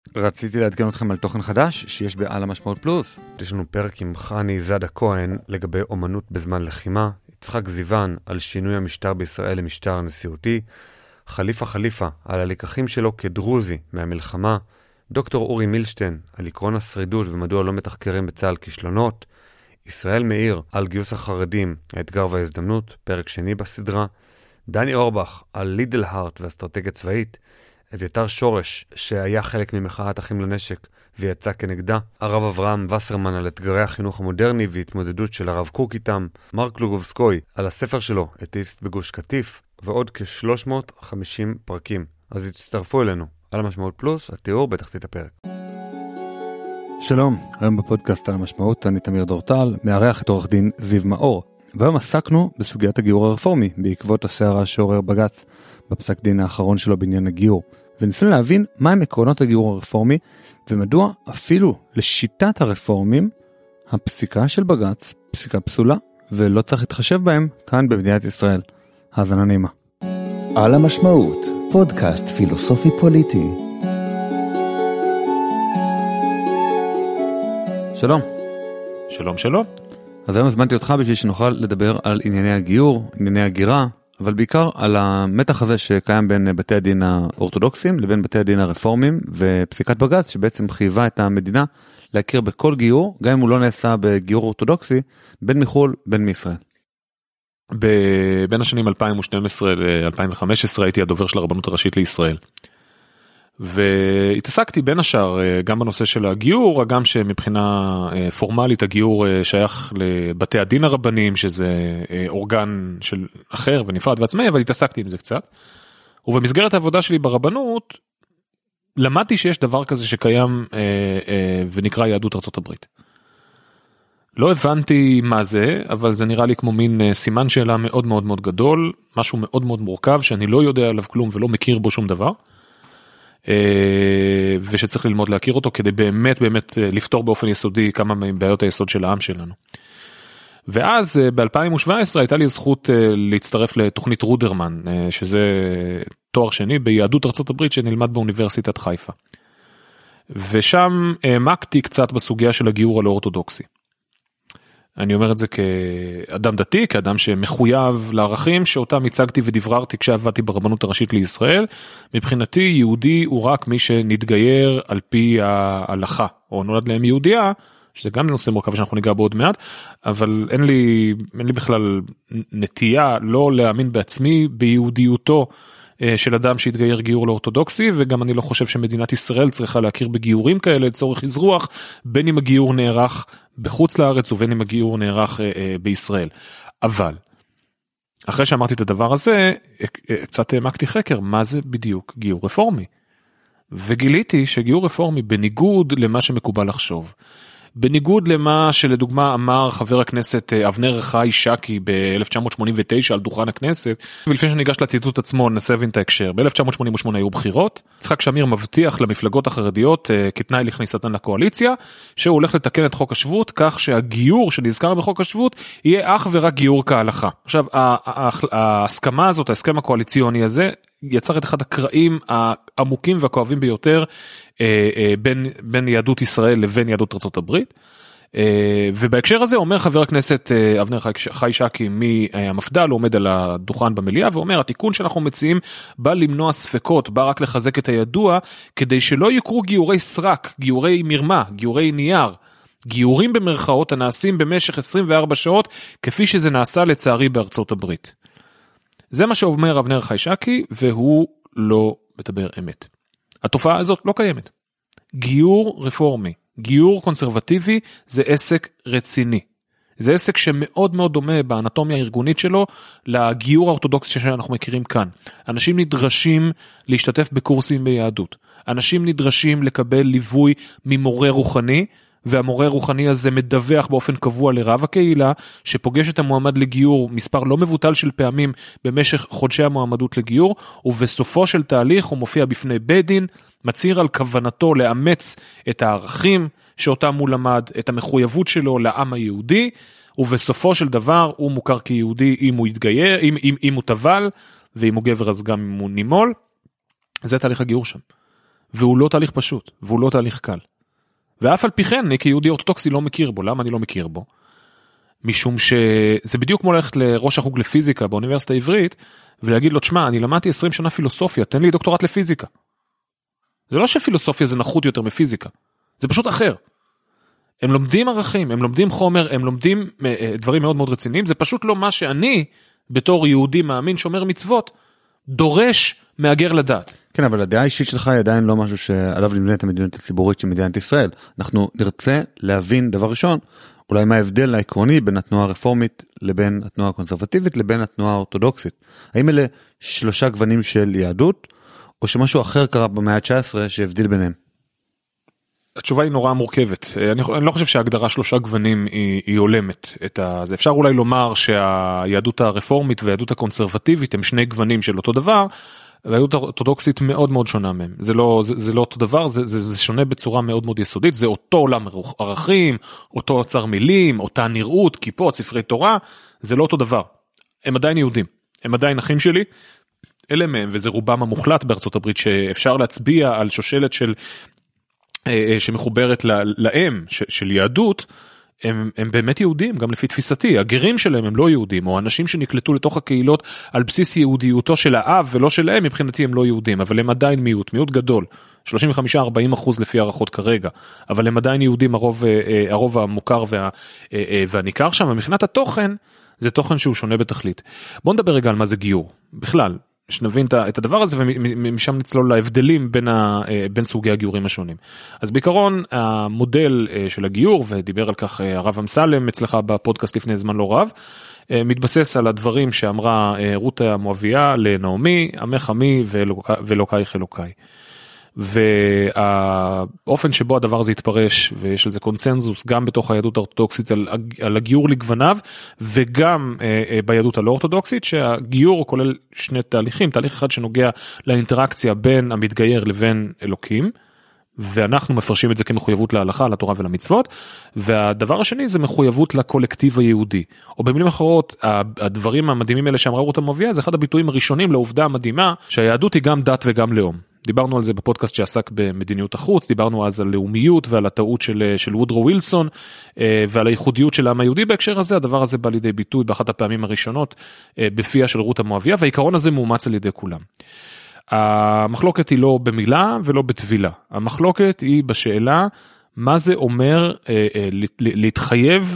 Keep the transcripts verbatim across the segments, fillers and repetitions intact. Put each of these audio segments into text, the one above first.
רציתי לעדכן אתכם על תוכן חדש שיש בעל המשמעות פלוס. יש לנו פרק עם חני זדה כהן לגבי אומנות בזמן לחימה, יצחק זיוון על שינוי המשטר בישראל למשטר נשיאותי, חליפה חליפה על הלקחים שלו כדרוזי מהמלחמה, דוקטור אורי מילשטיין על עקרון השרידות ומדוע לא מתחקרים בצה"ל כישלונות, ישראל מאיר על גיוס החרדים, האתגר וההזדמנות, פרק שני בסדרה, דני אורבך על לידל הארט ואסטרטגיה צבאית, אביתר שורש שהיה חלק ממחאת אחים לנשק ויצא כנגדה, הרב אברהם וסרמן על אתגרי החינוך המודרני והתמודדות של הרב קוק איתם, מרק לוגובסקוי על הספר שלו אתאיסט בגוש קטיף, ועוד כ-שלוש מאות וחמישים פרקים. אז הצטרפו אלינו על המשמעות פלוס, התיאור בתחתית הפרק. שלום, היום בפודקאסט על המשמעות אני תמיר דורטל, מארח את עורך דין זיו מאור, והיום עסקנו בסוגיית הגיור הרפורמי בעקבות הסערה שעורר בג"ץ בפסק דין האחרון שלו בעניין הגיור, וניסינו להבין מהם עקרונות הגיור הרפורמי ומדוע אפילו לשיטת הרפורמים הפסיקה של בג"ץ פסיקה פסולה ולא צריך להתחשב בהם כאן במדינת ישראל. האזנה נעימה. על המשמעות, פודקאסט פילוסופי פוליטי. שלום. שלום שלום. אז היום הזמנתי אותך בשביל שנוכל לדבר על ענייני הגיור, ענייני הגירה, אבל בעיקר על המתח הזה שקיים בין בתי הדין האורתודוקסיים לבין בתי הדין הרפורמיים, ופסיקת בג"ץ שבעצם חייבה את המדינה להכיר בכל גיור, גם אם הוא לא נעשה בגיור אורתודוקסי, בין מחול בין מישראל. בין השנים אלפיים ושתים עשרה ל-אלפיים וחמש עשרה הייתי הדובר של הרבנות הראשית לישראל. והתעסקתי בין השאר גם בנושא של הגיור, גם שמבחינה פורמלית הגיור שייך לבתי הדין הרבניים, שזה אורגן של אחר ונפרד ועצמאי, אבל התעסקתי עם זה קצת. ובמסגרת העבודה שלי ברבנות, למדתי שיש דבר כזה שקיים ונקרא יהדות ארצות הברית. לא הבנתי מה זה, אבל זה נראה לי כמו מין סימן שאלה מאוד מאוד מאוד גדול, משהו מאוד מאוד מורכב, שאני לא יודע עליו כלום ולא מכיר בו שום דבר. ושצריך ללמוד להכיר אותו כדי באמת באמת לפתור באופן יסודי כמה מבעיות היסוד של העם שלנו. ואז ב-אלפיים שבע עשרה הייתה לי זכות להצטרף לתוכנית רודרמן, שזה תואר שני ביהדות ארצות הברית שנלמד באוניברסיטת חיפה. ושם העמקתי קצת בסוגיה של הגיור הלא אורתודוקסי. אני אומר את זה כאדם דתי, כאדם שמחויב לערכים שאותם הצגתי ודבררתי כשעבדתי ברבנות הראשית לישראל. מבחינתי יהודי הוא רק מי שנתגייר על פי ההלכה, או נולד להם יהודיה, שזה גם נושא מורכב שאנחנו ניגע בו עוד מעט, אבל אין לי, אין לי בכלל נטייה לא להאמין בעצמי ביהודיותו של אדם שהתגייר גיור לא אורתודוקסי, וגם אני לא חושב שמדינת ישראל צריכה להכיר בגיורים כאלה לצורך אזרוח, בין אם הגיור נערך בחוץ לארץ ובין אם הגיור נערך אה, אה, בישראל. אבל, אחרי שאמרתי את הדבר הזה, קצת העמקתי חקר, מה זה בדיוק גיור רפורמי? וגיליתי שגיור רפורמי, בניגוד למה שמקובל לחשוב, בניגוד למה שלדוגמה אמר חבר הכנסת אבנר חי שקי ב-אלף תשע מאות שמונים ותשע על דוכן הכנסת, ולפני שניגש לציטוט עצמו ננסה להבין את ההקשר. ב-אלף תשע מאות שמונים ושמונה היו בחירות, יצחק שמיר מבטיח למפלגות החרדיות כתנאי לכניסתן לקואליציה, שהוא הולך לתקן את חוק השבות כך שהגיור שנזכר בחוק השבות יהיה אך ורק גיור כהלכה. עכשיו, ההסכמה הזאת, ההסכם הקואליציוני הזה, יצר את אחד הקרעים העמוקים והכואבים ביותר בין, בין יהדות ישראל לבין יהדות ארצות הברית. ובהקשר הזה אומר חבר הכנסת אבנר חי שקי מהמפד"ל, הוא עומד על הדוכן במליאה ואומר, התיקון שאנחנו מציעים בא למנוע ספקות, בא רק לחזק את הידוע, כדי שלא יקרו גיורי סרק, גיורי מרמה, גיורי נייר, גיורים במרכאות הנעשים במשך עשרים וארבע שעות, כפי שזה נעשה לצערי בארצות הברית. זה מה שאומר אבנר חי שקי, והוא לא מדבר אמת. התופעה הזאת לא קיימת. גיור רפורמי, גיור קונסרבטיבי, זה עסק רציני. זה עסק שמאוד מאוד דומה באנטומיה הארגונית שלו לגיור האורתודוקסי שאנחנו מכירים כאן. אנשים נדרשים להשתתף בקורסים ביהדות. אנשים נדרשים לקבל ליווי ממורה רוחני, והמורה הרוחני הזה מדווח באופן קבוע לרב הקהילה, שפוגש את המועמד לגיור מספר לא מבוטל של פעמים במשך חודשי המועמדות לגיור, ובסופו של תהליך הוא מופיע בפני בית דין, מצהיר על כוונתו לאמץ את הערכים שאותם הוא למד, את המחויבות שלו לעם היהודי, ובסופו של דבר הוא מוכר כיהודי אם הוא יתגייר, אם, אם, אם הוא טבל, ואם הוא גבר אז גם אם הוא נימול. זה תהליך הגיור שם. והוא לא תהליך פשוט, והוא לא תהליך קל. ואף על פי כן, אני כיהודי אורתודוקסי לא מכיר בו. למה אני לא מכיר בו? משום שזה בדיוק כמו ללכת לראש החוג לפיזיקה באוניברסיטה העברית, ולהגיד לו, תשמע, אני למדתי עשרים שנה פילוסופיה, תן לי דוקטורט לפיזיקה. זה לא שפילוסופיה זה נחות יותר מפיזיקה, זה פשוט אחר. הם לומדים ערכים, הם לומדים חומר, הם לומדים דברים מאוד מאוד רציניים, זה פשוט לא מה שאני, בתור יהודי מאמין שומר מצוות, דורש מאגר לדעת. כן, אבל הדעה האישית שלך היא עדיין לא משהו שעליו נבנית המדיניות הציבורית של מדינת ישראל. אנחנו נרצה להבין דבר ראשון, אולי מה ההבדל העקרוני בין התנועה הרפורמית לבין התנועה הקונסרבטיבית לבין התנועה האורתודוקסית. האם אלה שלושה גוונים של יהדות, או שמשהו אחר קרה במאה ה-תשע עשרה שהבדיל ביניהם? התשובה היא נורא מורכבת. אני, אני לא חושב שההגדרה שלושה גוונים היא, היא עולמת את זה. אפשר אולי לומר שהיהדות הרפורמית והיהדות הקונסרבטיבית הם שני גוונים של אותו דבר, והיהדות האורתודוקסית מאוד מאוד שונה מהם. זה לא, זה, זה לא אותו דבר, זה, זה, זה שונה בצורה מאוד מאוד יסודית, זה אותו עולם ערכים, אותו אוצר מילים, אותה נראות, כיפות, ספרי תורה, זה לא אותו דבר. הם עדיין יהודים, הם עדיין אחים שלי, אלה מהם, וזה רובם המוחלט בארצות הברית, שאפשר להצביע על שושלת של, שמחוברת לאם של יהדות, הם, הם באמת יהודים, גם לפי תפיסתי, הגרים שלהם הם לא יהודים, או אנשים שנקלטו לתוך הקהילות על בסיס יהודיותו של האב ולא שלהם, מבחינתי הם לא יהודים, אבל הם עדיין מיעוט, מיעוט גדול, שלושים וחמישה עד ארבעים אחוז לפי הערכות כרגע, אבל הם עדיין יהודים, הרוב, הרוב המוכר וה, והניכר שם, ומבחינת התוכן, זה תוכן שהוא שונה בתכלית. בואו נדבר רגע על מה זה גיור, בכלל, שנבין את הדבר הזה, ומשם נצלול להבדלים בין, ה, בין סוגי הגיורים השונים. אז בעיקרון, המודל של הגיור, ודיבר על כך הרב אמסלם אצלך בפודקאסט לפני זמן לא רב, מתבסס על הדברים שאמרה רות המואביה לנעמי, עמך עמי ואלוקייך אלוקיי. והאופן שבו הדבר הזה יתפרש, ויש על זה קונצנזוס גם בתוך היהדות האורתודוקסית על, על הגיור לגווניו, וגם אה, ביהדות הלא אורתודוקסית, שהגיור כולל שני תהליכים, תהליך אחד שנוגע לאינטראקציה בין המתגייר לבין אלוקים, ואנחנו מפרשים את זה כמחויבות להלכה, לתורה ולמצוות, והדבר השני זה מחויבות לקולקטיב היהודי, או במילים אחרות, הדברים המדהימים האלה שאמרה רות המואביה, זה אחד הביטויים הראשונים לעובדה המדהימה, שהיהדות היא גם דת וגם לאום. דיברנו על זה בפודקאסט שעסק במדיניות החוץ, דיברנו אז על לאומיות ועל הטעות של, של וודרו ווילסון, ועל הייחודיות של העם היהודי בהקשר הזה, הדבר הזה בא לידי ביטוי באחת הפעמים הראשונות, בפיה של רות המואביה, והעיקרון הזה מאומץ על ידי כולם. המחלוקת היא לא במילה ולא בתבילה, המחלוקת היא בשאלה, מה זה אומר להתחייב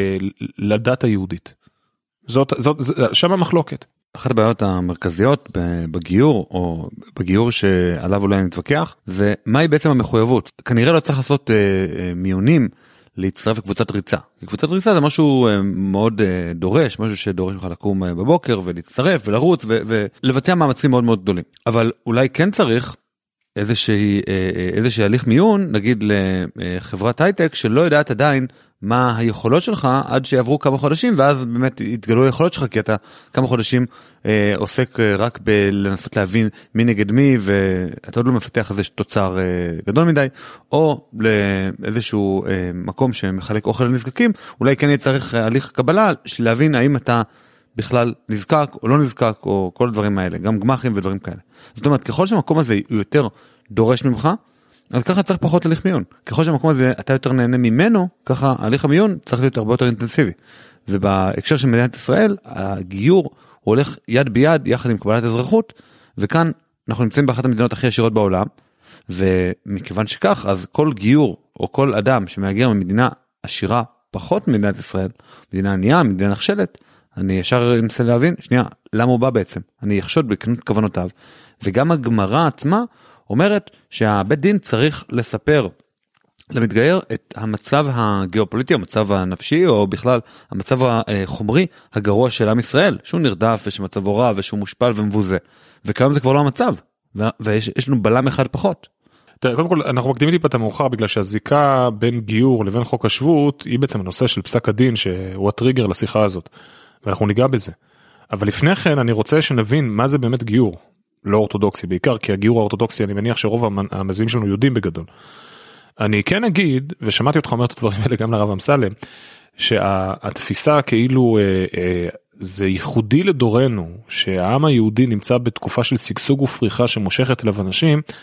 לדת היהודית. זאת, זאת, שם המחלוקת. אחת הבעיות המרכזיות בגיור, או בגיור שעליו אולי נתווכח, זה מהי בעצם המחויבות. כנראה לא צריך לעשות אה, אה, מיונים להצטרף לקבוצת ריצה. קבוצת ריצה זה משהו אה, מאוד אה, דורש, משהו שדורש לך לקום אה, בבוקר ולהצטרף ולרוץ ו- ולבצע מאמצים מאוד מאוד גדולים. אבל אולי כן צריך איזושהי, אה, איזושהי הליך מיון, נגיד לחברת הייטק שלא יודעת עדיין מה היכולות שלך עד שיעברו כמה חודשים, ואז באמת יתגלו היכולות שלך, כי אתה כמה חודשים אה, עוסק אה, רק בלנסות להבין מי נגד מי, ואתה עוד לא מפתח איזה תוצר אה, גדול מדי, או לאיזשהו אה, מקום שמחלק אוכל לנזקקים, אולי כן יצטרך הליך קבלה, של להבין האם אתה בכלל נזקק או לא נזקק, או כל הדברים האלה, גם גמחים ודברים כאלה. זאת אומרת, ככל שהמקום הזה הוא יותר דורש ממך, אז ככה צריך פחות הליך מיון. ככל שהמקום הזה אתה יותר נהנה ממנו, ככה הליך המיון צריך להיות הרבה יותר אינטנסיבי. ובהקשר של מדינת ישראל, הגיור הוא הולך יד ביד יחד עם קבלת אזרחות, וכאן אנחנו נמצאים באחת המדינות הכי עשירות בעולם, ומכיוון שכך, אז כל גיור או כל אדם שמהגר ממדינה עשירה פחות ממדינת ישראל, מדינה ענייה, מדינה נחשלת, אני ישר אנסה להבין, שנייה, למה הוא בא בעצם? אני אחשוד בכנות כוונותיו, וגם הגמרא עצמה אומרת שהבית דין צריך לספר למתגייר את המצב הגיאופוליטי, המצב הנפשי, או בכלל המצב החומרי הגרוע של עם ישראל, שהוא נרדף ושמצבו רע ושהוא מושפל ומבוזה. וכיום זה כבר לא המצב, ויש לנו בלם אחד פחות. תראה, קודם כל אנחנו מקדימים טיפה את המאוחר, בגלל שהזיקה בין גיור לבין חוק השבות, היא בעצם הנושא של פסק הדין, שהוא הטריגר לשיחה הזאת, ואנחנו ניגע בזה. אבל לפני כן אני רוצה שנבין מה זה באמת גיור. לא אורתודוקסי בעיקר, כי הגיור האורתודוקסי, אני מניח שרוב המאזינים שלנו יודעים בגדול. אני כן אגיד, ושמעתי אותך אומר את הדברים האלה גם לרב אמסלם, שהתפיסה כאילו אה, אה, זה ייחודי לדורנו, שהעם היהודי נמצא בתקופה של סגסוג ופריחה שמושכת אליו אנשים,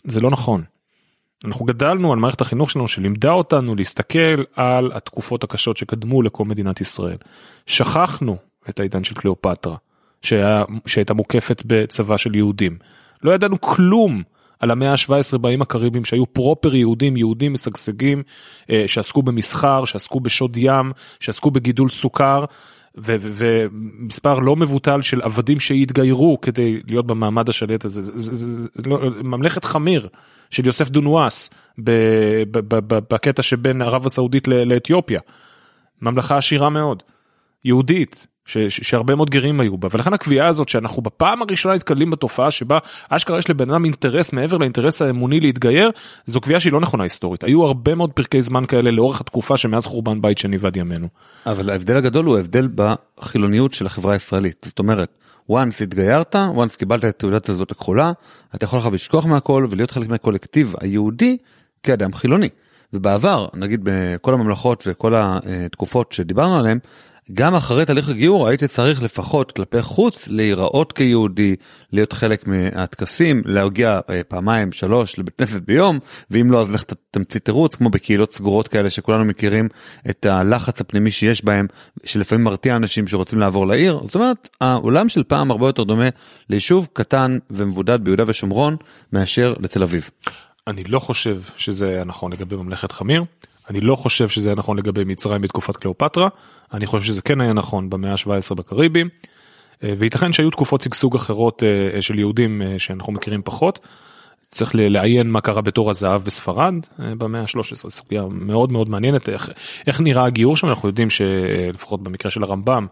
זה לא נכון. אנחנו גדלנו על מערכת החינוך שלנו שלימדה אותנו להסתכל על התקופות הקשות שקדמו לקום מדינת ישראל. שכחנו את העידן של קליאופטרה, שהיה, שהייתה מוקפת בצבא של יהודים. לא ידענו כלום על המאה ה-שבע עשרה באיים הקריביים שהיו פרופר יהודים, יהודים משגשגים, שעסקו במסחר, שעסקו בשוד ים, שעסקו בגידול סוכר, ו- ו- ומספר לא מבוטל של עבדים שהתגיירו כדי להיות במעמד השלט הזה. זה, זה, זה, זה, לא, ממלכת חמיר של יוסף דונואס ב- ב- ב- ב- בקטע שבין ערב הסעודית ל- לאתיופיה. ממלכה עשירה מאוד, יהודית, ש- ש- שהרבה מאוד גרים היו בה, ולכן הקביעה הזאת שאנחנו בפעם הראשונה התקלים בתופעה שבה אשכרה יש לבן אדם אינטרס מעבר לאינטרס האמוני להתגייר, זו קביעה שהיא לא נכונה היסטורית. היו הרבה מאוד פרקי זמן כאלה לאורך התקופה שמאז חורבן בית שני ועד ימינו. אבל ההבדל הגדול הוא ההבדל בחילוניות של החברה הישראלית. זאת אומרת, once התגיירת, once קיבלת את תעודת הזאת הכחולה, אתה יכול לך לשכוח מהכל ולהיות חלק מהקולקטיב היהודי כאדם חילוני. ובעבר, נגיד בכל הממלכות וכל התקופות שדיברנו עליהן, גם אחרי תהליך הגיור הייתי צריך לפחות כלפי חוץ להיראות כיהודי, להיות חלק מהטקסים, להגיע פעמיים, שלוש לבית כנסת ביום, ואם לא אז לך תמציא תירוץ, כמו בקהילות סגורות כאלה שכולנו מכירים את הלחץ הפנימי שיש בהם, שלפעמים מרתיע אנשים שרוצים לעבור לעיר. זאת אומרת, העולם של פעם הרבה יותר דומה ליישוב קטן ומבודד ביהודה ושומרון מאשר לתל אביב. אני לא חושב שזה היה נכון לגבי ממלכת חמיר, אני לא חושב שזה היה נכון לגבי מצרים בתקופת קליאופטרה, אני חושב שזה כן היה נכון במאה ה-שבע עשרה בקריבים, וייתכן שהיו תקופות סגסוג אחרות של יהודים שאנחנו מכירים פחות, צריך לעיין מה קרה בתור הזהב בספרד במאה ה-שלוש עשרה, סוגיה מאוד מאוד מעניינת, איך, איך נראה הגיור שם, אנחנו יודעים שלפחות במקרה של הרמב"ם,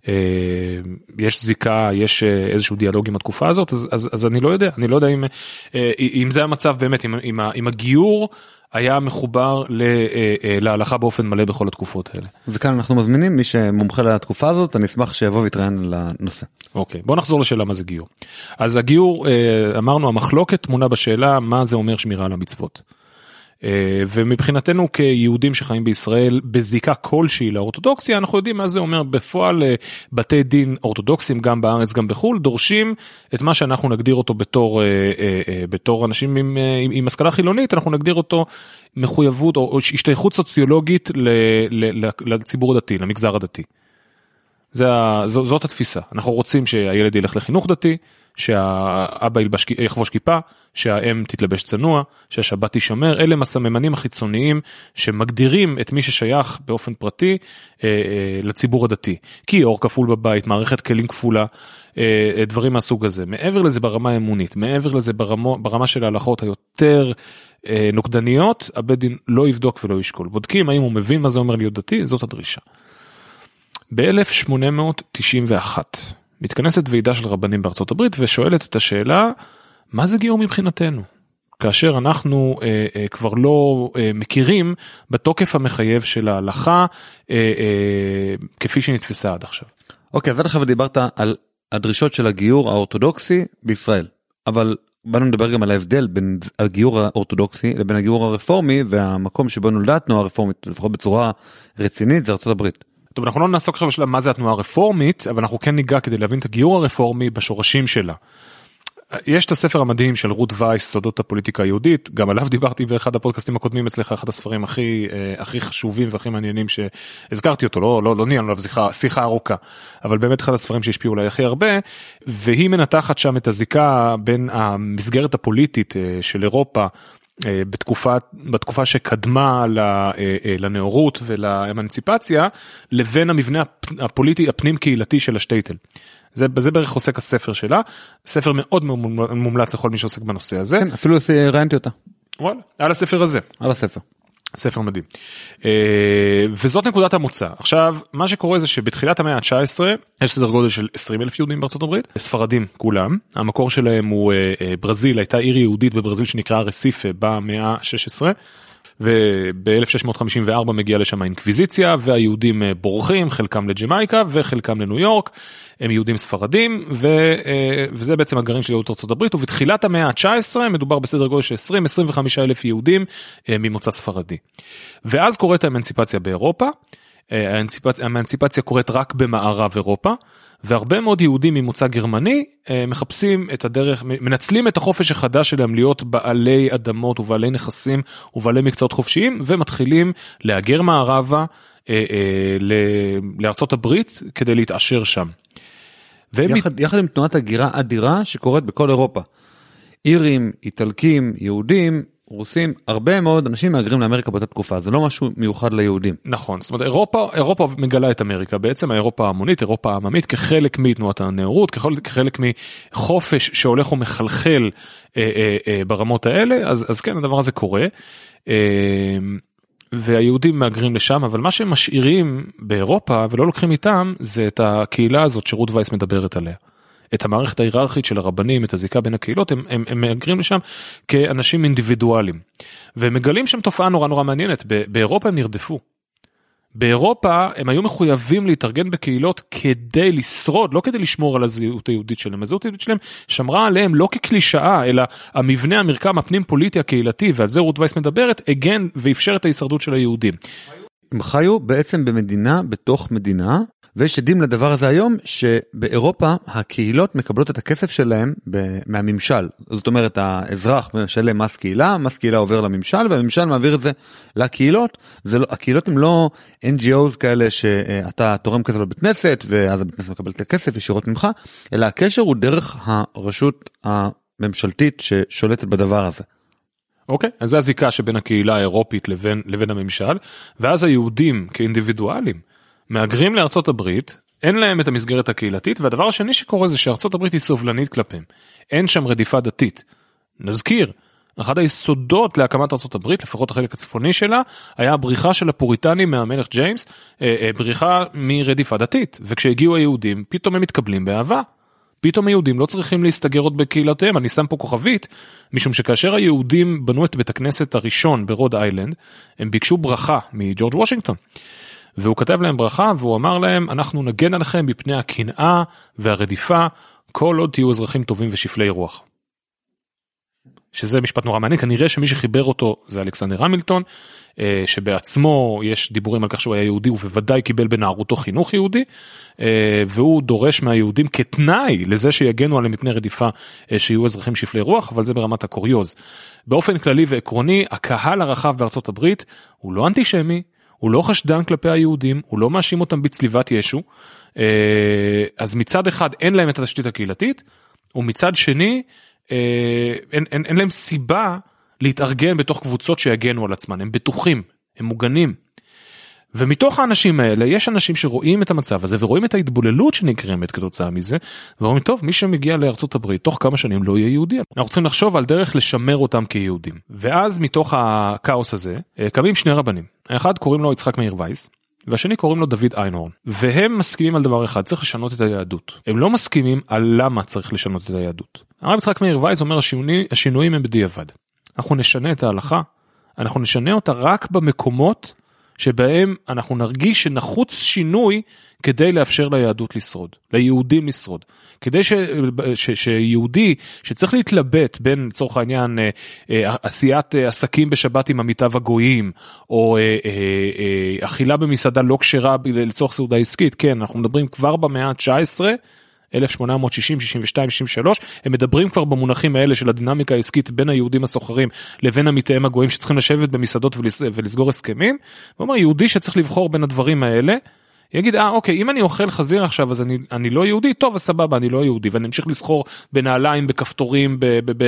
יש זיקה, יש איזשהו דיאלוג עם התקופה הזאת, אז, אז, אז אני לא יודע, אני לא יודע אם, אם זה המצב באמת, אם, אם, אם הגיור היה מחובר להלכה באופן מלא בכל התקופות האלה. וכאן אנחנו מזמינים מי שמומחה לתקופה הזאת, אני אשמח שיבוא ויתראיין לנושא. אוקיי, בוא נחזור לשאלה מה זה גיור. אז הגיור, אמרנו, המחלוקת תמונה בשאלה מה זה אומר שמירה על המצוות. ומבחינתנו כיהודים שחיים בישראל בזיקה כלשהי לאורתודוקסיה, אנחנו יודעים מה זה אומר בפועל. בתי דין אורתודוקסים גם בארץ גם בחול דורשים את מה שאנחנו נגדיר אותו בתור, בתור אנשים עם, עם, עם השכלה חילונית, אנחנו נגדיר אותו מחויבות או השתייכות סוציולוגית ל, ל, ל, לציבור הדתי, למגזר הדתי. זה, זאת התפיסה. אנחנו רוצים שהילד ילך לחינוך דתי, שהאבא יחבוש כיפה, שהאם תתלבש צנוע, שהשבת תישמר. אלה הסממנים החיצוניים שמגדירים את מי ששייך באופן פרטי אה, אה, לציבור הדתי. כיור כפול בבית, מערכת כלים כפולה, אה, דברים מהסוג הזה. מעבר לזה ברמה האמונית, מעבר לזה ברמה, ברמה של ההלכות היותר אה, נוקדניות, הבית דין לא יבדוק ולא ישקול. בודקים האם הוא מבין מה זה אומר להיות דתי, זאת הדרישה. ב-אלף שמונה מאות תשעים ואחת מתכנסת ועידה של רבנים בארצות הברית ושואלת את השאלה, מה זה גיור מבחינתנו? כאשר אנחנו אה, אה, כבר לא אה, מכירים בתוקף המחייב של ההלכה אה, אה, כפי שנתפסה עד עכשיו. אוקיי, אז עד עכשיו דיברת על הדרישות של הגיור האורתודוקסי בישראל, אבל באנו לדבר גם על ההבדל בין הגיור האורתודוקסי לבין הגיור הרפורמי, והמקום שבו נולדה התנועה הרפורמית, לפחות בצורה רצינית, זה ארצות הברית. טוב, אנחנו לא נעסוק עכשיו בשאלה מה זה התנועה הרפורמית, אבל אנחנו כן ניגע כדי להבין את הגיור הרפורמי בשורשים שלה. יש את הספר המדהים של רות וייס, סודות הפוליטיקה היהודית, גם עליו דיברתי באחד הפודקאסטים הקודמים אצלך, אחד הספרים הכי, הכי חשובים והכי מעניינים שהזכרתי אותו, לא, לא, לא ניהלנו עליו שיחה, שיחה ארוכה, אבל באמת אחד הספרים שהשפיעו אולי הכי הרבה, והיא מנתחת שם את הזיקה בין המסגרת הפוליטית של אירופה, בתקופה, בתקופה שקדמה לנאורות ולאמנציפציה, לבין המבנה הפוליטי הפנים קהילתי של השטייטל. זה, זה בערך עוסק הספר שלה, ספר מאוד מומלץ לכל מי שעוסק בנושא הזה. כן, אפילו ראיינתי אותה. וואלה, על הספר הזה. על הספר. ספר מדהים. וזאת נקודת המוצא. עכשיו, מה שקורה זה שבתחילת המאה ה-תשע עשרה, יש סדר גודל של עשרים אלף יהודים בארצות הברית, ספרדים כולם, המקור שלהם הוא ברזיל, הייתה עיר יהודית בברזיל שנקרא רסיפה במאה ה-שש עשרה, וב-אלף שש מאות חמישים וארבע מגיעה לשם האינקוויזיציה, והיהודים בורחים, חלקם לג'מייקה וחלקם לניו יורק, הם יהודים ספרדים, ו, וזה בעצם הגרעין של יהדות ארצות הברית, ובתחילת המאה ה-תשע עשרה מדובר בסדר גודל של עשרים עד עשרים וחמישה אלף יהודים ממוצא ספרדי. ואז קורית האמנציפציה באירופה, האמנציפציה, האמנציפציה קורית רק במערב אירופה, והרבה מאוד יהודים ממוצא גרמני מחפשים את הדרך, מנצלים את החופש החדש שלהם להיות בעלי אדמות ובעלי נכסים ובעלי מקצועות חופשיים, ומתחילים להגר מערבה לארצות הברית כדי להתעשר שם. יחד, יחד עם תנועת הגירה אדירה שקורית בכל אירופה. אירים, איטלקים, יהודים, רוסים, הרבה מאוד אנשים מהגרים לאמריקה באותה תקופה, זה לא משהו מיוחד ליהודים. נכון, זאת אומרת, אירופה, אירופה מגלה את אמריקה, בעצם האירופה ההמונית, אירופה העממית, כחלק מתנועת הנאורות, כחלק, כחלק מחופש שהולך ומחלחל אה, אה, אה, ברמות האלה, אז, אז כן, הדבר הזה קורה, אה, והיהודים מאגרים לשם, אבל מה שהם משאירים באירופה, ולא לוקחים איתם, זה את הקהילה הזאת שרות וייס מדברת עליה. את המערכת ההיררכית של הרבנים, את הזיקה בין הקהילות, הם, הם, הם מאגרים לשם כאנשים אינדיבידואליים. והם מגלים שם תופעה נורא נורא מעניינת. באירופה הם נרדפו. באירופה הם היו מחויבים להתארגן בקהילות כדי לשרוד, לא כדי לשמור על הזהות היהודית שלהם. הזהות היהודית שלהם שמרה עליהם לא כקלישאה, אלא המבנה, המרקם, הפנים פוליטי הקהילתי, ועל זה רות וייס מדברת, הגן ואפשר את ההישרדות של היהודים. הם חיו בעצם במדינה בתוך מדינה, ויש עדים לדבר הזה היום, שבאירופה הקהילות מקבלות את הכסף שלהם מהממשל. זאת אומרת, האזרח משלם מס קהילה, מס קהילה עובר לממשל, והממשל מעביר את זה לקהילות. זה לא, הקהילות הם לא אן ג'י או'ס כאלה שאתה תורם כסף לבית כנסת, ואז הבית כנסת מקבל את הכסף ישירות ממך, אלא הקשר הוא דרך הרשות הממשלתית ששולטת בדבר הזה. אוקיי, אז זה הזיקה שבין הקהילה האירופית לבין, לבין הממשל, ואז היהודים כאינדיבידואלים, מאגרים לארצות הברית, אין להם את המסגרת הקהילתית, והדבר השני שקורה זה שארצות הברית היא סובלנית כלפיהם. אין שם רדיפה דתית. נזכיר, אחד היסודות להקמת ארצות הברית, לפחות החלק הצפוני שלה, היה הבריחה של הפוריטנים מהמלך ג'יימס, בריחה מרדיפה דתית, וכשהגיעו היהודים, פתאום הם מתקבלים באהבה. פתאום היהודים לא צריכים להסתגר עוד בקהילותיהם, אני שם פה כוכבית, משום שכאשר היהודים בנו את בית הכנסת הראשון ברוד איילנד, הם ביקשו ברכה מג'ורג' וושינגטון. והוא כתב להם ברכה, והוא אמר להם, אנחנו נגן עליכם מפני הקנאה והרדיפה, כל עוד תהיו אזרחים טובים ושפלי רוח. שזה משפט נורא מעניין, כנראה שמי שחיבר אותו זה אלכסנדר המילטון, שבעצמו יש דיבורים על כך שהוא היה יהודי, ובוודאי קיבל בנערותו חינוך יהודי, והוא דורש מהיהודים כתנאי לזה שיגנו עליהם מפני רדיפה, שיהיו אזרחים שפלי רוח, אבל זה ברמת הקוריוז. באופן כללי ועקרוני, הקהל הרחב בארצות הברית הוא לא אנטישמי, הוא לא חשדן כלפי היהודים, הוא לא מאשים אותם בצליבת ישו, אז מצד אחד אין להם את התשתית הקהילתית, ומצד שני אין, אין, אין להם סיבה להתארגן בתוך קבוצות שיגנו על עצמן, הם בטוחים, הם מוגנים. ומתוך האנשים האלה יש אנשים שרואים את המצב הזה ורואים את ההתבוללות שנגרמת כתוצאה מזה, ואומרים טוב, מי שמגיע לארצות הברית תוך כמה שנים לא יהיה יהודי, אנחנו צריכים לחשוב על דרך לשמר אותם כיהודים. ואז מתוך הכאוס הזה קמים שני רבנים, האחד קוראים לו יצחק מאיר וייס, והשני קוראים לו דוד איינהורן, והם מסכימים על דבר אחד, צריך לשנות את היהדות. הם לא מסכימים על למה צריך לשנות את היהדות. הרב יצחק מאיר וייס אומר השינוי, השינויים הם בדיעבד. אנחנו נשנה את ההלכה, אנחנו נשנה אותה רק במקומות שבהם אנחנו נרגיש שנחוץ שינוי כדי לאפשר ליהדות לשרוד, ליהודים לשרוד. כדי ש, ש, שיהודי שצריך להתלבט בין לצורך העניין עשיית עסקים בשבת עם עמיתיו הגויים, או אכילה במסעדה לא כשרה לצורך סעודה עסקית, כן, אנחנו מדברים כבר במאה ה-תשע עשרה, אלף שמונה מאות שישים, שישים ושתיים, שישים ושלוש, הם מדברים כבר במונחים האלה של הדינמיקה העסקית בין היהודים הסוחרים לבין עמיתיהם הגויים שצריכים לשבת במסעדות ולסגור הסכמים, ואומר, יהודי שצריך לבחור בין הדברים האלה, יגיד, אה, אוקיי, אם אני אוכל חזיר עכשיו, אז אני, אני לא יהודי, טוב, אז סבבה, אני לא יהודי, ואני אמשיך לסחור בנעליים, בכפתורים,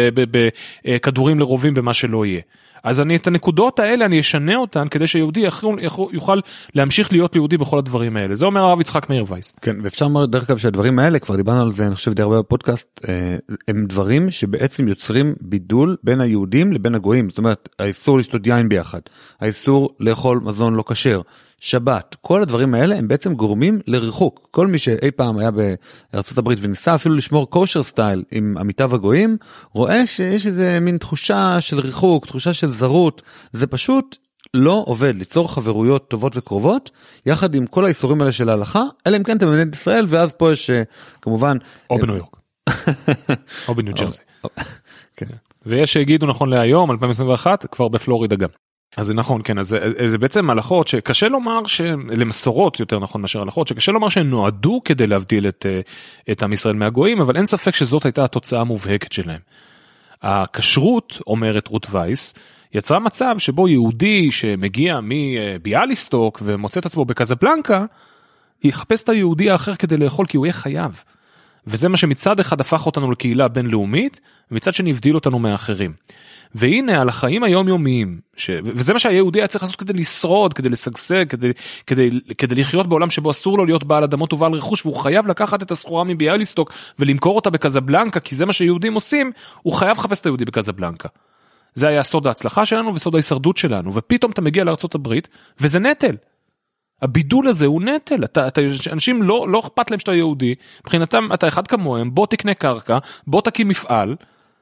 בכדורים לרובים, במה שלא יהיה. אז אני את הנקודות האלה, אני אשנה אותן, כדי שיהודי יוכל להמשיך להיות יהודי בכל הדברים האלה. זה אומר הרב יצחק מאיר וייס. כן, ואפשר לומר דרך כלל שהדברים האלה, כבר דיברנו על זה, אני חושב די הרבה בפודקאסט, הם דברים שבעצם יוצרים בידול בין היהודים לבין הגויים. זאת אומרת, האיסור לשתות יין ביחד, האיסור לאכול מזון לא כשר, שבת, כל הדברים האלה הם בעצם גורמים לריחוק. כל מי שאי פעם היה בארצות הברית וניסה אפילו לשמור קושר סטייל עם עמיתיו הגויים, רואה שיש איזה מין תחושה של ריחוק, תחושה של זרות. זה פשוט לא עובד ליצור חברויות טובות וקרובות, יחד עם כל האיסורים האלה של ההלכה, אלא אם כן אתם במדינת ישראל, ואז פה יש כמובן... או בניו יורק. או בניו ג'רזי. ויש שהגידו נכון להיום, אלפיים עשרים ואחת, כבר בפלורידה גם. אז זה נכון, כן, אז זה, זה בעצם הלכות שקשה לומר, למסורות יותר נכון מאשר הלכות, שקשה לומר שהן נועדו כדי להבדיל את, את עם ישראל מהגויים, אבל אין ספק שזאת הייתה התוצאה המובהקת שלהם. הכשרות, אומרת רות וייס, יצרה מצב שבו יהודי שמגיע מביאליסטוק ומוצא את עצמו בקזבלנקה, יחפש את היהודי האחר כדי לאכול כי הוא יהיה חייב. וזה מה שמצד אחד הפך אותנו לקהילה בינלאומית, ומצד שני הבדיל אותנו מאחרים. והנה על החיים היומיומיים, ש... וזה מה שהיהודי היה צריך לעשות כדי לשרוד, כדי לשגשג, כדי, כדי, כדי לחיות בעולם שבו אסור לו להיות בעל אדמות ובעל רכוש, והוא חייב לקחת את הסחורה מביאליסטוק ולמכור אותה בקזבלנקה, כי זה מה שיהודים עושים, הוא חייב לחפש את היהודי בקזבלנקה. זה היה סוד ההצלחה שלנו וסוד ההישרדות שלנו, ופתאום אתה מגיע לארצות הברית, וזה נטל. הבידול הזה הוא נטל, אתה, אתה, אנשים לא, לא אכפת להם שאתה יהודי, מבחינתם אתה אחד כמוהם, בוא תקנה קרקע, בוא תקים מפעל,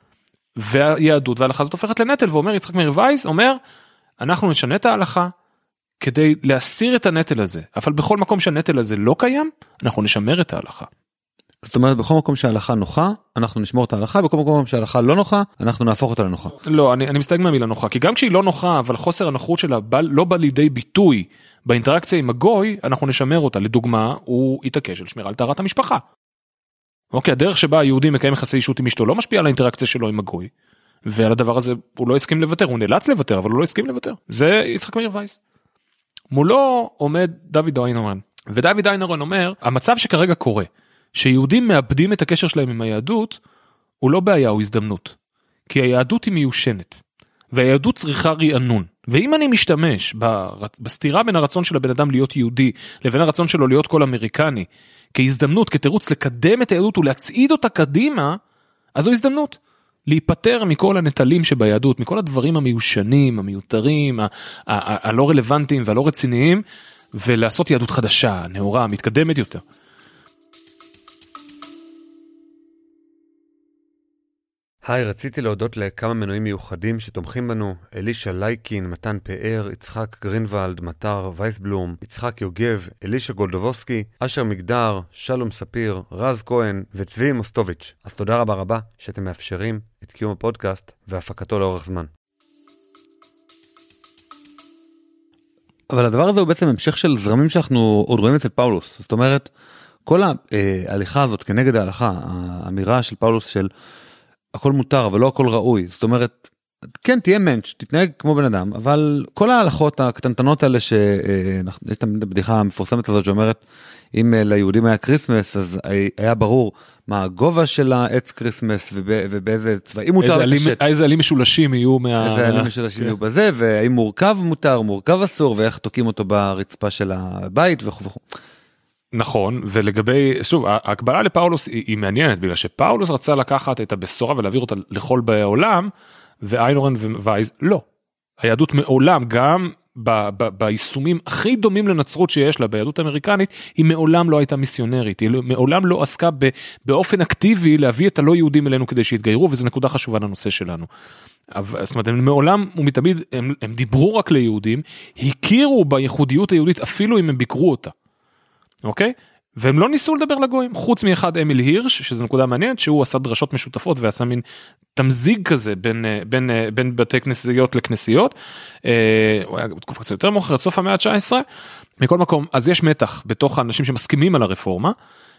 והיהדות וההלכה הזאת הופכת לנטל, ואומר יצחק מאיר וייס, אומר, אנחנו נשנה את ההלכה, כדי להסיר את הנטל הזה, אבל בכל מקום שהנטל הזה לא קיים, אנחנו נשמר את ההלכה. זאת אומרת, בכל מקום שההלכה נוחה, אנחנו נשמור את ההלכה, בכל מקום שההלכה לא נוחה, אנחנו נהפוך אותה לנוחה. לא, אני, אני מסתייג מהמילה נוחה, כי גם כשהיא לא נוחה, אבל חוסר הנוחות שלה בא, לא בא לידי ביטוי באינטראקציה עם הגוי, אנחנו נשמר אותה. לדוגמה, הוא יתעקש על שמירה על טהרת המשפחה. אוקיי, הדרך שבה היהודי מקיים יחסי אישות עם אשתו לא משפיע על האינטראקציה שלו עם הגוי, ועל הדבר הזה הוא לא הסכים לוותר, הוא נאלץ לוותר, אבל הוא לא הסכים לוותר. זה יצחק מאיר וייס. מולו עומד דוד איינהורן, ודוד איינהורן אומר, המצב שכרגע קורה, שיהודים מאבדים את הקשר שלהם עם היהדות, הוא לא בעיה, הוא הזדמנות. כי היהדות היא מיושנת, והיהדות צריכה רענון. ואם אני משתמש בסתירה בין הרצון של הבן אדם להיות יהודי, לבין הרצון שלו להיות כל אמריקני, כהזדמנות, כתירוץ לקדם את היהדות ולהצעיד אותה קדימה, אז זו הזדמנות. להיפטר מכל הנטלים שביהדות, מכל הדברים המיושנים, המיותרים, הלא רלוונטיים והלא רציניים, ולעשות יהדות חדשה, נאורה, מתקדמת יותר. היי, רציתי להודות לכמה מנויים מיוחדים שתומכים בנו, אלישה לייקין, מתן פאר, יצחק גרינוולד, מטר וייסבלום, יצחק יוגב, אלישה גולדובוסקי, אשר מגדר, שלום ספיר, רז כהן וצבי מוסטוביץ'. אז תודה רבה רבה שאתם מאפשרים את קיום הפודקאסט והפקתו לאורך זמן. אבל הדבר הזה הוא בעצם המשך של זרמים שאנחנו עוד רואים אצל פאולוס. זאת אומרת, כל ההליכה הזאת כנגד ההלכה, האמירה של פאולוס של הכל מותר, אבל לא הכל ראוי. זאת אומרת, כן, תהיה מנץ', תתנהג כמו בן אדם, אבל כל ההלכות הקטנטנות האלה, שיש את הבדיחה המפורסמת הזאת שאומרת, אם ליהודים היה קריסמס, אז היה ברור מה הגובה של העץ קריסמס, ובאיזה צבעים מותר לקשת. איזה עלים משולשים יהיו מה... איזה עלים משולשים יהיו בזה, והאם מורכב מותר, מורכב אסור, ואיך תוקים אותו ברצפה של הבית וכו' וכו'. נכון, ולגבי, שוב, ההקבלה לפאולוס היא, היא מעניינת, בגלל שפאולוס רצה לקחת את הבשורה ולהעביר אותה לכל באי העולם, ואיינהורן ווייז לא. היהדות מעולם, גם ב, ב, ביישומים הכי דומים לנצרות שיש לה, ביהדות האמריקנית, היא מעולם לא הייתה מיסיונרית, היא מעולם לא עסקה ב, באופן אקטיבי להביא את הלא יהודים אלינו כדי שיתגיירו, וזו נקודה חשובה לנושא שלנו. אבל, זאת אומרת, הם מעולם ומתמיד, הם, הם דיברו רק ליהודים, הכירו בייחודיות היהודית אפילו אם הם ביקרו אותה. אוקיי? והם לא ניסו לדבר לגויים, חוץ מאחד אמיל הירש, שזו נקודה מעניינת, שהוא עשה דרשות משותפות, ועשה מין תמזיג כזה, בין, בין, בין בתי כנסיות לכנסיות, הוא היה בתקופה קצת יותר מאוחרת, סוף המאה ה-תשע עשרה, מכל מקום, אז יש מתח, בתוך האנשים שמסכימים על הרפורמה,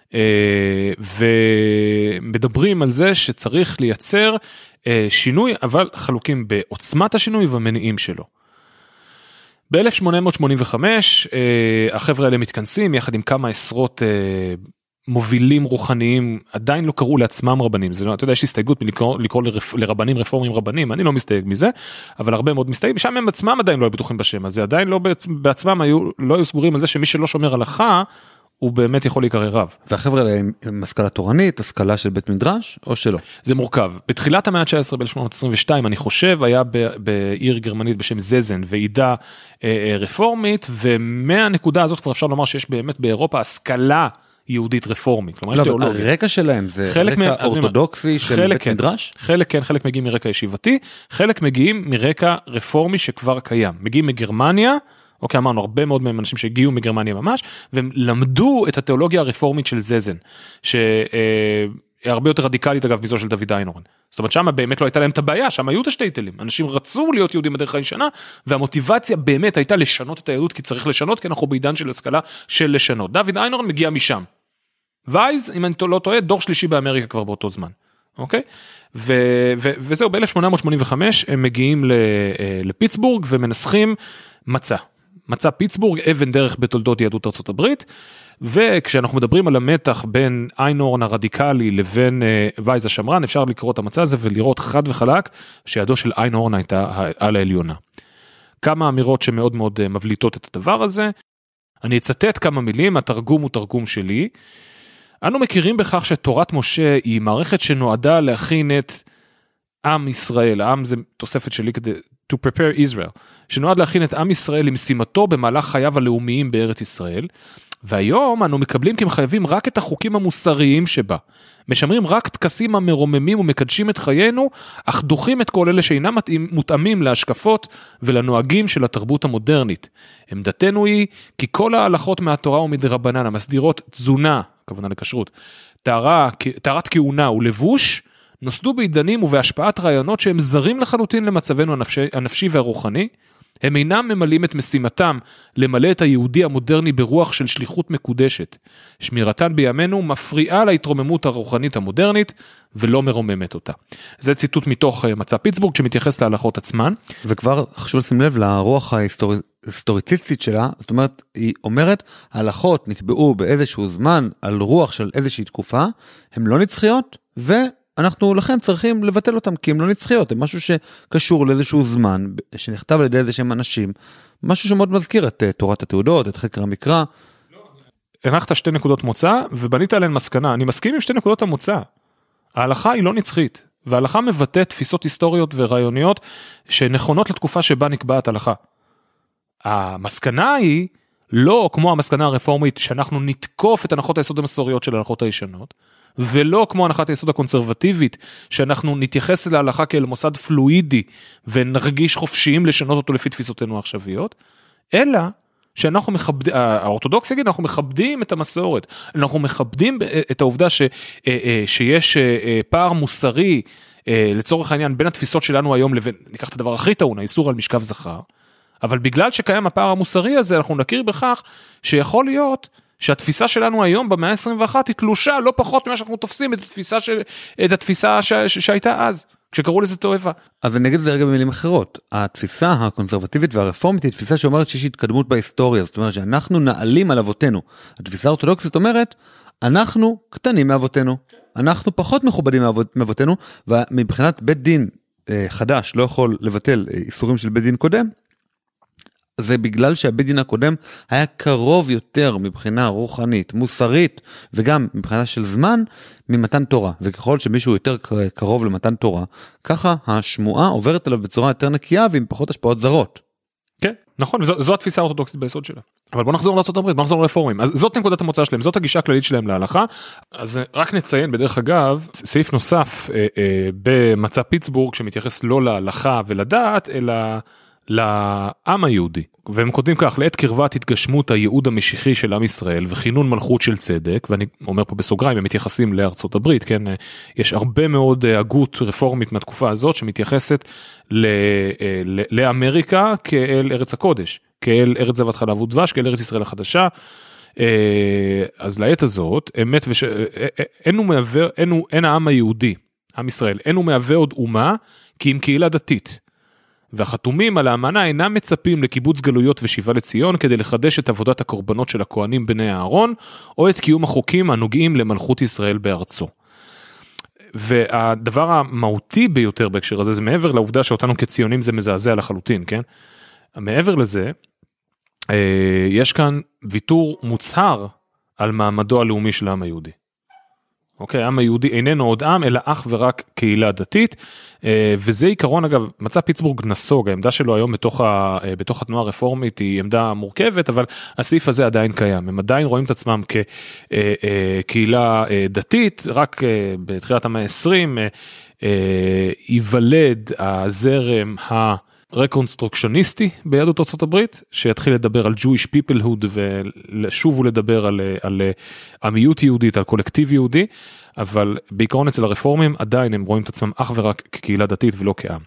ומדברים על זה שצריך לייצר שינוי, אבל חלוקים בעוצמת השינוי והמניעים שלו. ב-אלף שמונה מאות שמונים וחמש החבר'ה האלה מתכנסים יחד עם כמה עשרות מובילים רוחניים, עדיין לא קראו לעצמם רבנים, זה לא, אתה יודע, יש הסתייגות מלקרוא, לקרוא לרפ, לרבנים רפורמים רבנים, אני לא מסתייג מזה, אבל הרבה מאוד מסתייגים, שם הם עצמם עדיין לא היו בטוחים בשם הזה, עדיין לא בעצמם היו, לא היו סגורים על זה שמי שלא שומר הלכה, הוא באמת יכול להיקרא רב. והחבר'ה האלה הם השכלה תורנית, השכלה של בית מדרש, או שלא? זה מורכב. בתחילת המאה ה-תשע עשרה, ב-אלף שמונה מאות עשרים ושתיים, אני חושב, היה בעיר גרמנית בשם זזן, ועידה רפורמית, ומהנקודה הזאת כבר אפשר לומר שיש באמת באירופה השכלה יהודית רפורמית. לא, אבל הרקע שלהם זה רקע אורתודוקסי של בית מדרש? חלק כן, חלק מגיעים מרקע ישיבתי, חלק מגיעים מרקע רפורמי שכבר קיים. מגיעים מגרמניה, אוקיי, אמרנו, הרבה מאוד מהם אנשים שהגיעו מגרמניה ממש, והם למדו את התיאולוגיה הרפורמית של זזן, ש, הרבה יותר רדיקלית אגב מזו של דוד איינהורן. זאת אומרת שמה באמת לא הייתה להם את הבעיה, שם היו את השטייטלים, אנשים רצו להיות יהודים בדרך הישנה, והמוטיבציה באמת הייתה לשנות את היהדות, כי צריך לשנות, כי אנחנו בעידן של השכלה של לשנות. דוד איינהורן מגיע משם. וייז, אם אני לא טועה, דור שלישי באמריקה כבר באותו זמן. אוקיי? ו- ו- וזהו, ב-אלף שמונה מאות שמונים וחמש הם מגיעים לפיטסבורג ומנסחים מצע. מצע פיטסבורג, אבן דרך בתולדות יהדות ארצות הברית, וכשאנחנו מדברים על המתח בין איינהורן הרדיקלי לבין וייז השמרן, אפשר לקרוא את המצע הזה ולראות חד וחלק שידו של איינהורן הייתה על העליונה. כמה אמירות שמאוד מאוד מבליטות את הדבר הזה, אני אצטט כמה מילים, התרגום הוא תרגום שלי, אנו מכירים בכך שתורת משה היא מערכת שנועדה להכין את עם ישראל, העם זה תוספת שלי כדי, to prepare Israel, שנועד להכין את עם ישראל למשימתו במהלך חייו הלאומיים בארץ ישראל, והיום אנו מקבלים כמחייבים רק את החוקים המוסריים שבה, משמרים רק תקסים המרוממים ומקדשים את חיינו, אך דוחים את כל אלה שאינם מותאמים להשקפות ולנוהגים של התרבות המודרנית. עמדתנו היא כי כל ההלכות מהתורה ומדרבנן המסדירות תזונה, הכוונה לכשרות, טהרת כהונה ולבוש, נוסדו בעידנים ובהשפעת רעיונות שהם זרים לחלוטין למצבנו הנפשי, הנפשי והרוחני, הם אינם ממלאים את משימתם למלא את היהודי המודרני ברוח של שליחות מקודשת. שמירתן בימינו מפריעה להתרוממות הרוחנית המודרנית ולא מרוממת אותה. זה ציטוט מתוך מצע פיטסבורג שמתייחס להלכות עצמן. וכבר חשוב לשים לב לרוח ההיסטוריציסטית שלה, זאת אומרת, היא אומרת, ההלכות נקבעו באיזשהו זמן על רוח של איזושהי תקופה, הן לא נצחיות ו... אנחנו לכן צריכים לבטל אותם, כי הם לא נצחיות, הם משהו שקשור לאיזשהו זמן, שנכתב על ידי איזה שהם אנשים, משהו שמאוד מזכיר את תורת התעודות, את חקר המקרא. הנחת שתי נקודות מוצא, ובנית עליהן מסקנה, אני מסכים עם שתי נקודות המוצא. ההלכה היא לא נצחית, וההלכה מבטא תפיסות היסטוריות ורעיוניות, שנכונות לתקופה שבה נקבעת הלכה. המסקנה היא, לא כמו המסקנה הרפורמית, שאנחנו נתקוף את הנחות היסוד המסוריות של ההלכות הישנות, ולא כמו הנחת היסוד הקונסרבטיבית, שאנחנו נתייחס להלכה כאל מוסד פלואידי, ונרגיש חופשיים לשנות אותו לפי תפיסותינו העכשוויות, אלא שאנחנו מכבדים, האורתודוקס יגיד, אנחנו מכבדים את המסורת, אנחנו מכבדים את העובדה ש, שיש פער מוסרי, לצורך העניין, בין התפיסות שלנו היום לבין, ניקח את הדבר הכי טעון, האיסור על משכב זכר, אבל בגלל שקיים הפער המוסרי הזה, אנחנו נכיר בכך שיכול להיות, שהתפיסה שלנו היום במאה ה-עשרים ואחת היא תלושה לא פחות ממה שאנחנו תופסים את התפיסה, של, את התפיסה ש, ש, שהייתה אז, כשקראו לזה תועבה. אז אני אגיד את זה רגע במילים אחרות, התפיסה הקונסרבטיבית והרפורמית היא תפיסה שאומרת שיש התקדמות בהיסטוריה, זאת אומרת שאנחנו נעלים על אבותינו, התפיסה האורתודוקסית אומרת, אנחנו קטנים מאבותינו, אנחנו פחות מכובדים מאבותינו, ומבחינת בית דין חדש לא יכול לבטל איסורים של בית דין קודם, זה בגלל שהבית דין הקודם היה קרוב יותר מבחינה רוחנית, מוסרית, וגם מבחינה של זמן, ממתן תורה. וככל שמישהו יותר קרוב למתן תורה, ככה השמועה עוברת עליו בצורה יותר נקייה, ועם פחות השפעות זרות. כן, נכון, וזו, זו התפיסה האורתודוקסית ביסוד שלה. אבל בוא נחזור לארצות הברית, בוא נחזור לרפורמים. אז זאת נקודת המוצא שלהם, זאת הגישה הכללית שלהם להלכה. אז רק נציין, בדרך אגב, סעיף נוסף אה, אה, במצע פיטסבורג, שמתייחס לא להלכה ולדעת, אלא לעם היהודי, והם כותבים כך, לעת קרבת התגשמות הייעוד המשיחי של עם ישראל, וכינון מלכות של צדק, ואני אומר פה בסוגריים, הם מתייחסים לארצות הברית, כן, יש הרבה מאוד הגות רפורמית מהתקופה הזאת, שמתייחסת ל, ל, לאמריקה כאל ארץ הקודש, כאל ארץ זבת חלב ודבש, כאל ארץ ישראל החדשה, אז לעת הזאת, אמת וש... אין הוא מהווה, אין, הוא, אין העם היהודי, עם ישראל, אין הוא מהווה עוד אומה, כי עם קהילה דתית, והחתומים על האמנה אינם מצפים לקיבוץ גלויות ושיבה לציון כדי לחדש את עבודת הקורבנות של הכהנים בני הארון, או את קיום החוקים הנוגעים למלכות ישראל בארצו. והדבר המהותי ביותר בהקשר הזה, זה מעבר לעובדה שאותנו כציונים זה מזעזע לחלוטין, כן? מעבר לזה, יש כאן ויתור מוצהר על מעמדו הלאומי של העם היהודי. אוקיי, העם היהודי איננו עוד עם, אלא אך ורק קהילה דתית, וזה עיקרון, אגב, מצע פיטסבורג נסוג, העמדה שלו היום בתוך, ה, בתוך התנועה הרפורמית היא עמדה מורכבת, אבל הסעיף הזה עדיין קיים, הם עדיין רואים את עצמם כקהילה דתית, רק בתחילת המאה ה-עשרים, ייוולד הזרם רקונסטרוקשוניסטי ביהדות ארצות הברית, שיתחיל לדבר על Jewish peoplehood ולשוב ולדבר על, על עמיות יהודית, על קולקטיב יהודי, אבל בעיקרון אצל הרפורמים עדיין הם רואים את עצמם אך ורק כקהילה דתית ולא כעם.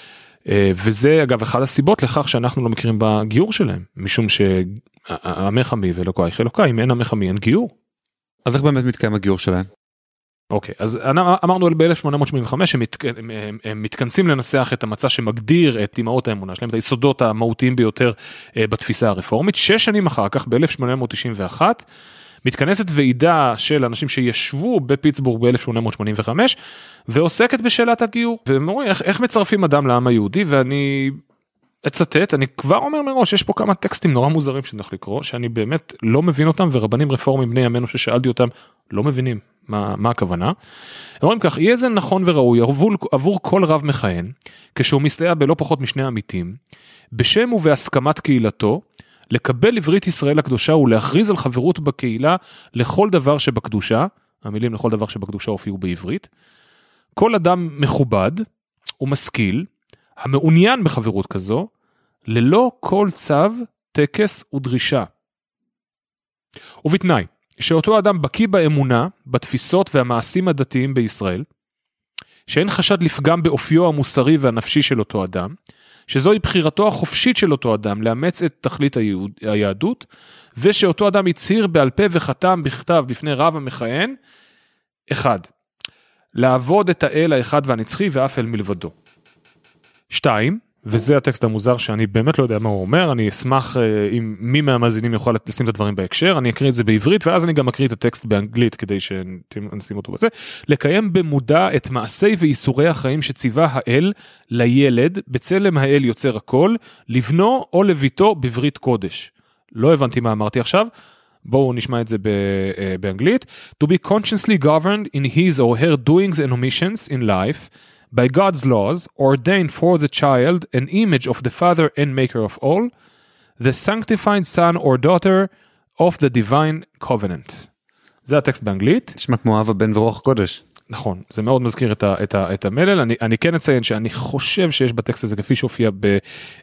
וזה אגב אחד הסיבות לכך שאנחנו לא מכירים בגיור שלהם, משום שעמך עמי ואלוקייך אלוקי, אם אין עמך עמי אין גיור. אז איך באמת מתקיים הגיור שלהם? אוקיי, אז אמרנו ב-אלף שמונה מאות שמונים וחמש הם מתכנסים לנסח את המצע שמגדיר את אמהות האמונה שלהם, את היסודות המהותיים ביותר בתפיסה הרפורמית. שש שנים אחר כך, ב-אלף שמונה מאות תשעים ואחת, מתכנסת ועידה של אנשים שישבו בפיטסבורג ב-אלף שמונה מאות שמונים וחמש, ועוסקת בשאלת הגיור. והם אומרים, איך, איך מצרפים אדם לעם היהודי, ואני אצטט, אני כבר אומר מראש, יש פה כמה טקסטים נורא מוזרים שצריך לקרוא, שאני באמת לא מבין אותם, ורבנים רפורמים בני ימינו ששאלתי אותם, לא מבינים מה, מה הכוונה. הם אומרים כך, יהיה זה נכון וראוי עבור, עבור כל רב מכהן, כשהוא מסתייע בלא פחות משני עמיתים, בשם ובהסכמת קהילתו, לקבל עברית ישראל הקדושה ולהכריז על חברות בקהילה לכל דבר שבקדושה, המילים לכל דבר שבקדושה הופיעו בעברית, כל אדם מכובד ומשכיל, המעוניין בחברות כזו, ללא כל צו, טקס ודרישה. ובתנאי, שאותו אדם בקיא באמונה, בתפיסות והמעשים הדתיים בישראל, שאין חשד לפגם באופיו המוסרי והנפשי של אותו אדם, שזוהי בחירתו החופשית של אותו אדם לאמץ את תכלית היהוד, היהדות, ושאותו אדם הצהיר בעל פה וחתם בכתב בפני רב המכהן, אחד, לעבוד את האל האחד והנצחי ואף אל מלבדו. שתיים, וזה הטקסט המוזר שאני באמת לא יודע מה הוא אומר, אני אשמח אם מי מהמאזינים יוכל לשים את הדברים בהקשר, אני אקריא את זה בעברית ואז אני גם אקריא את הטקסט באנגלית כדי שנשים אותו בזה, לקיים במודע את מעשי ואיסורי החיים שציווה האל לילד, בצלם האל יוצר הכל, לבנו או לביתו בברית קודש. לא הבנתי מה אמרתי עכשיו, בואו נשמע את זה באנגלית. To be consciously governed in his or her doings and omissions in life, by God's laws, ordained for the child an image of the Father and Maker of all, the sanctified son or daughter of the divine covenant. זה הטקסט באנגלית. נשמע כמו אב הבן ורוח קודש. נכון, זה מאוד מזכיר את, ה, את, ה, את המלל, אני, אני כן אציין שאני חושב שיש בטקסט הזה כפי שהופיע ב...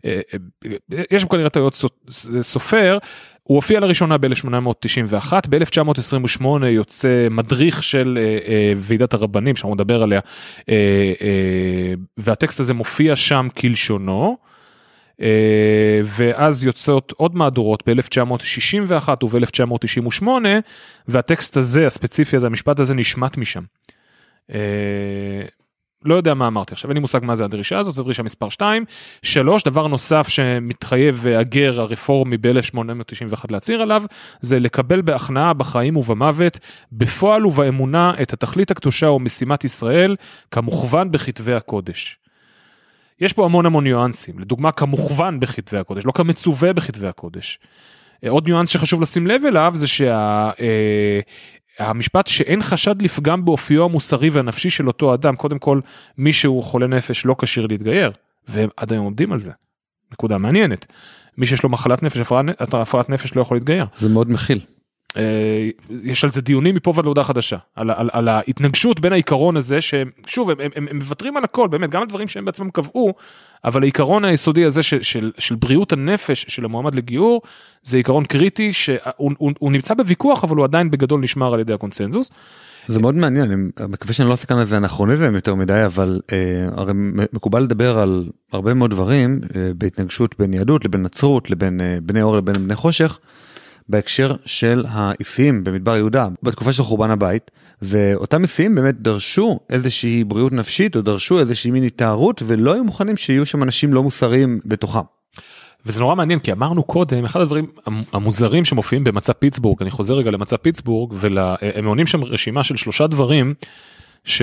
יש שם כנראה טעויות סופר, הוא הופיע לראשונה ב-אלף שמונה מאות תשעים ואחת, ב-אלף תשע מאות עשרים ושמונה יוצא מדריך של אה, אה, ועידת הרבנים, שאנחנו נדבר עליה, אה, אה, והטקסט הזה מופיע שם כלשונו, אה, ואז יוצאות עוד מהדורות ב-אלף תשע מאות שישים ואחת וב-אלף תשע מאות תשעים ושמונה, והטקסט הזה, הספציפי הזה, המשפט הזה נשמט משם. אה, לא יודע מה אמרתי עכשיו, אין לי מושג מה זה הדרישה הזאת, זו דרישה מספר שתיים, שלוש, דבר נוסף שמתחייב הגר הרפורמי ב-אלף שמונה מאות תשעים ואחת להצהיר עליו, זה לקבל בהכנעה בחיים ובמוות, בפועל ובאמונה את התכלית הקדושה ומשימת ישראל, כמוכוון בכתבי הקודש. יש פה המון המון ניואנסים, לדוגמה כמוכוון בכתבי הקודש, לא כמצווה בכתבי הקודש. עוד ניואנס שחשוב לשים לב אליו, זה שה... המשפט שאין חשד לפגם באופיו המוסרי והנפשי של אותו אדם, קודם כל מי שהוא חולה נפש לא כשיר להתגייר, והם עד היום עומדים על זה. נקודה מעניינת. מי שיש לו מחלת נפש, הפרעת, הפרעת נפש לא יכול להתגייר. זה מאוד מכיל. יש על זה דיונים מפה ועד להודעה חדשה, על, על, על ההתנגשות בין העיקרון הזה, ששוב, הם, הם, הם, הם מוותרים על הכל, באמת, גם על דברים שהם בעצמם קבעו, אבל העיקרון היסודי הזה של, של, של בריאות הנפש של המועמד לגיור, זה עיקרון קריטי, שהוא הוא, הוא נמצא בוויכוח, אבל הוא עדיין בגדול נשמר על ידי הקונצנזוס. זה מאוד מעניין, אני מקווה שאני לא עושה כאן על זה אנכרוניזם יותר מדי, אבל אה, הרי מקובל לדבר על הרבה מאוד דברים, אה, בהתנגשות בין יהדות לבין נצרות, לבין אה, בני אור לבין בני חושך, בהקשר של האיסיים במדבר יהודה, בתקופה של חורבן הבית, ואותם איסיים באמת דרשו איזושהי בריאות נפשית, או דרשו איזושהי מיני תארות, ולא היו מוכנים שיהיו שם אנשים לא מוסריים בתוכם. וזה נורא מעניין, כי אמרנו קודם, אחד הדברים המוזרים שמופיעים במצע פיטסבורג, אני חוזר רגע למצע פיטסבורג, והם עונים שם רשימה של שלושה דברים, ש...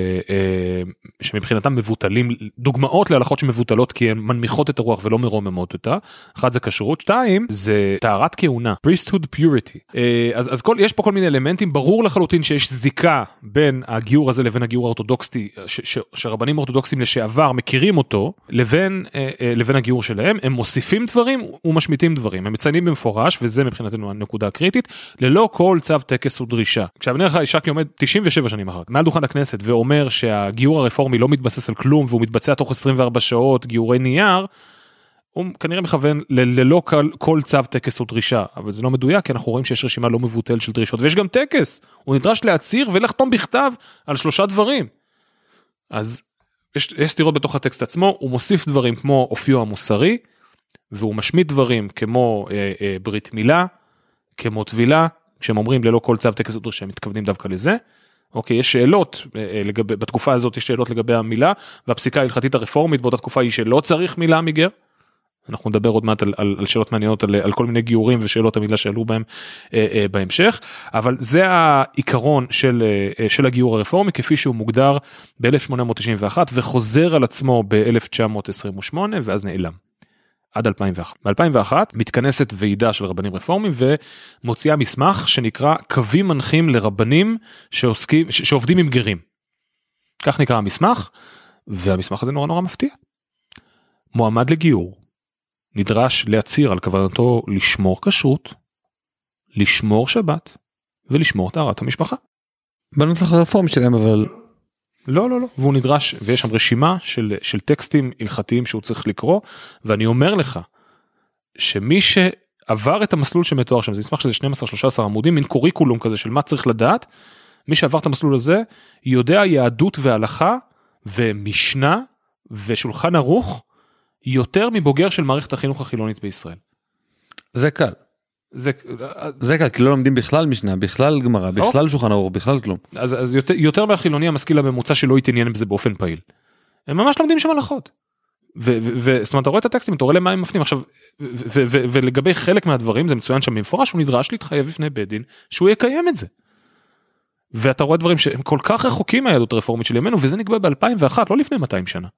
שמבחינתם מבוטלים, דוגמאות להלכות שמבוטלות כי הן מנמיכות את הרוח ולא מרוממות אותה. אחד זה כשרות, שתיים זה טהרת כהונה, priesthood purity. אז, אז כל, יש פה כל מיני אלמנטים, ברור לחלוטין שיש זיקה בין הגיור הזה לבין הגיור האורתודוקסי, ש, ש, שרבנים אורתודוקסים לשעבר מכירים אותו, לבין, לבין הגיור שלהם, הם מוסיפים דברים ומשמיטים דברים, הם מציינים במפורש, וזה מבחינתנו הנקודה הקריטית, ללא כל צו טקס ודרישה. עכשיו אני לך, ישקי עומד תשעים ושבע שנים אחר, מעל דוכן לדוכן הכנסת ואומר שהגיור הרפורמי לא מתבסס על כלום, והוא מתבצע תוך עשרים וארבע שעות, גיורי נייר, הוא כנראה מכוון ללא כל, כל צו טקס או דרישה, אבל זה לא מדויק, כי אנחנו רואים שיש רשימה לא מבוטל של דרישות, ויש גם טקס, הוא נדרש להצהיר ולחתום בכתב על שלושה דברים. אז יש, יש סתירות בתוך הטקסט עצמו, הוא מוסיף דברים כמו אופיו המוסרי, והוא משמיט דברים כמו אה, אה, ברית מילה, כמו טבילה, כשהם אומרים ללא כל צו טקס או דרישה, הם מתכוונים דווקא לזה. אוקיי, יש שאלות אה, לגבי, בתקופה הזאת יש שאלות לגבי המילה, והפסיקה ההלכתית הרפורמית באותה תקופה היא שלא צריך מילה מגר, אנחנו נדבר עוד מעט על, על, על שאלות מעניינות, על, על כל מיני גיורים ושאלות המילה שעלו בהם אה, אה, בהמשך, אבל זה העיקרון של, אה, של הגיור הרפורמי, כפי שהוא מוגדר ב-אלף שמונה מאות תשעים ואחת, וחוזר על עצמו ב-אלף תשע מאות עשרים ושמונה, ואז נעלם, עד אלפיים ואחת. ב-אלפיים ואחת מתכנסת ועידה של רבנים רפורמים, ומוציאה מסמך שנקרא קווים מנחים לרבנים שעוסקים, ש- שעובדים עם גרים. כך נקרא המסמך, והמסמך הזה נורא נורא מפתיע. מועמד לגיור, נדרש להצהיר על כוונתו לשמור כשרות, לשמור שבת, ולשמור טהרת המשפחה. בנוסח הרפורמי שלהם, אבל... לא, לא, לא. והוא נדרש, ויש שם רשימה של, של טקסטים הלכתיים שהוא צריך לקרוא, ואני אומר לך, שמי שעבר את המסלול שמתואר שם, זה מסמך שזה שנים עשר שלושה עשר עמודים, מין קוריקולום כזה של מה צריך לדעת, מי שעבר את המסלול הזה, יודע יהדות והלכה, ומשנה, ושולחן ערוך, יותר מבוגר של מערכת החינוך החילונית בישראל. זה קל. זה, זה קל, כי לא לומדים בכלל משנה, בכלל גמרא, בכלל שולחן ערוך, בכלל כלום. אז, אז יותר, יותר מהחילוני המשכיל הממוצע שלא יתעניין בזה באופן פעיל. הם ממש לומדים שם הלכות. וזאת אומרת, אתה רואה את הטקסטים, אתה רואה למה הם מפנים. עכשיו, ו, ו, ו, ולגבי חלק מהדברים, זה מצוין שם במפורש, הוא נדרש להתחייב בפני בית דין, שהוא יקיים את זה. ואתה רואה דברים שהם כל כך רחוקים מהיהדות הרפורמית של ימינו, וזה נקבע ב-אלפיים ואחת, לא לפני מאתיים שנה.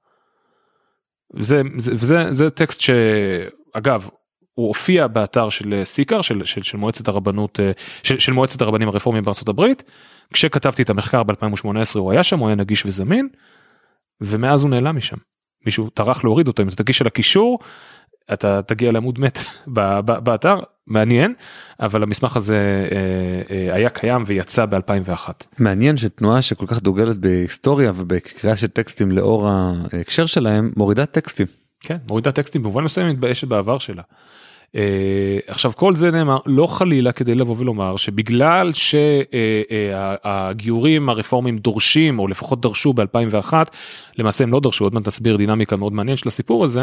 וזה, זה, וזה, זה טקסט שאגב, הוא הופיע באתר של סיקר, של, של, של מועצת הרבנות, של, של מועצת הרבנים הרפורמיים בארצות הברית. כשכתבתי את המחקר ב-אלפיים ושמונה עשרה הוא היה שם, הוא היה נגיש וזמין, ומאז הוא נעלם משם. מישהו טרח להוריד אותו, אם אתה תגיש על הקישור, אתה תגיע לעמוד מת באתר, מעניין, אבל המסמך הזה היה קיים ויצא ב-אלפיים ואחת. מעניין שתנועה שכל כך דוגלת בהיסטוריה ובקריאה של טקסטים לאור ההקשר שלהם, מורידה טקסטים. כן, מורידה טקסטים, במובן מסוים מתביישת בעבר שלה. עכשיו כל זה נאמר לא חלילה כדי לבוא ולומר שבגלל שהגיורים הרפורמים דורשים או לפחות דרשו ב-אלפיים ואחת, למעשה הם לא דרשו, עוד מעט נסביר דינמיקה מאוד מעניין של הסיפור הזה,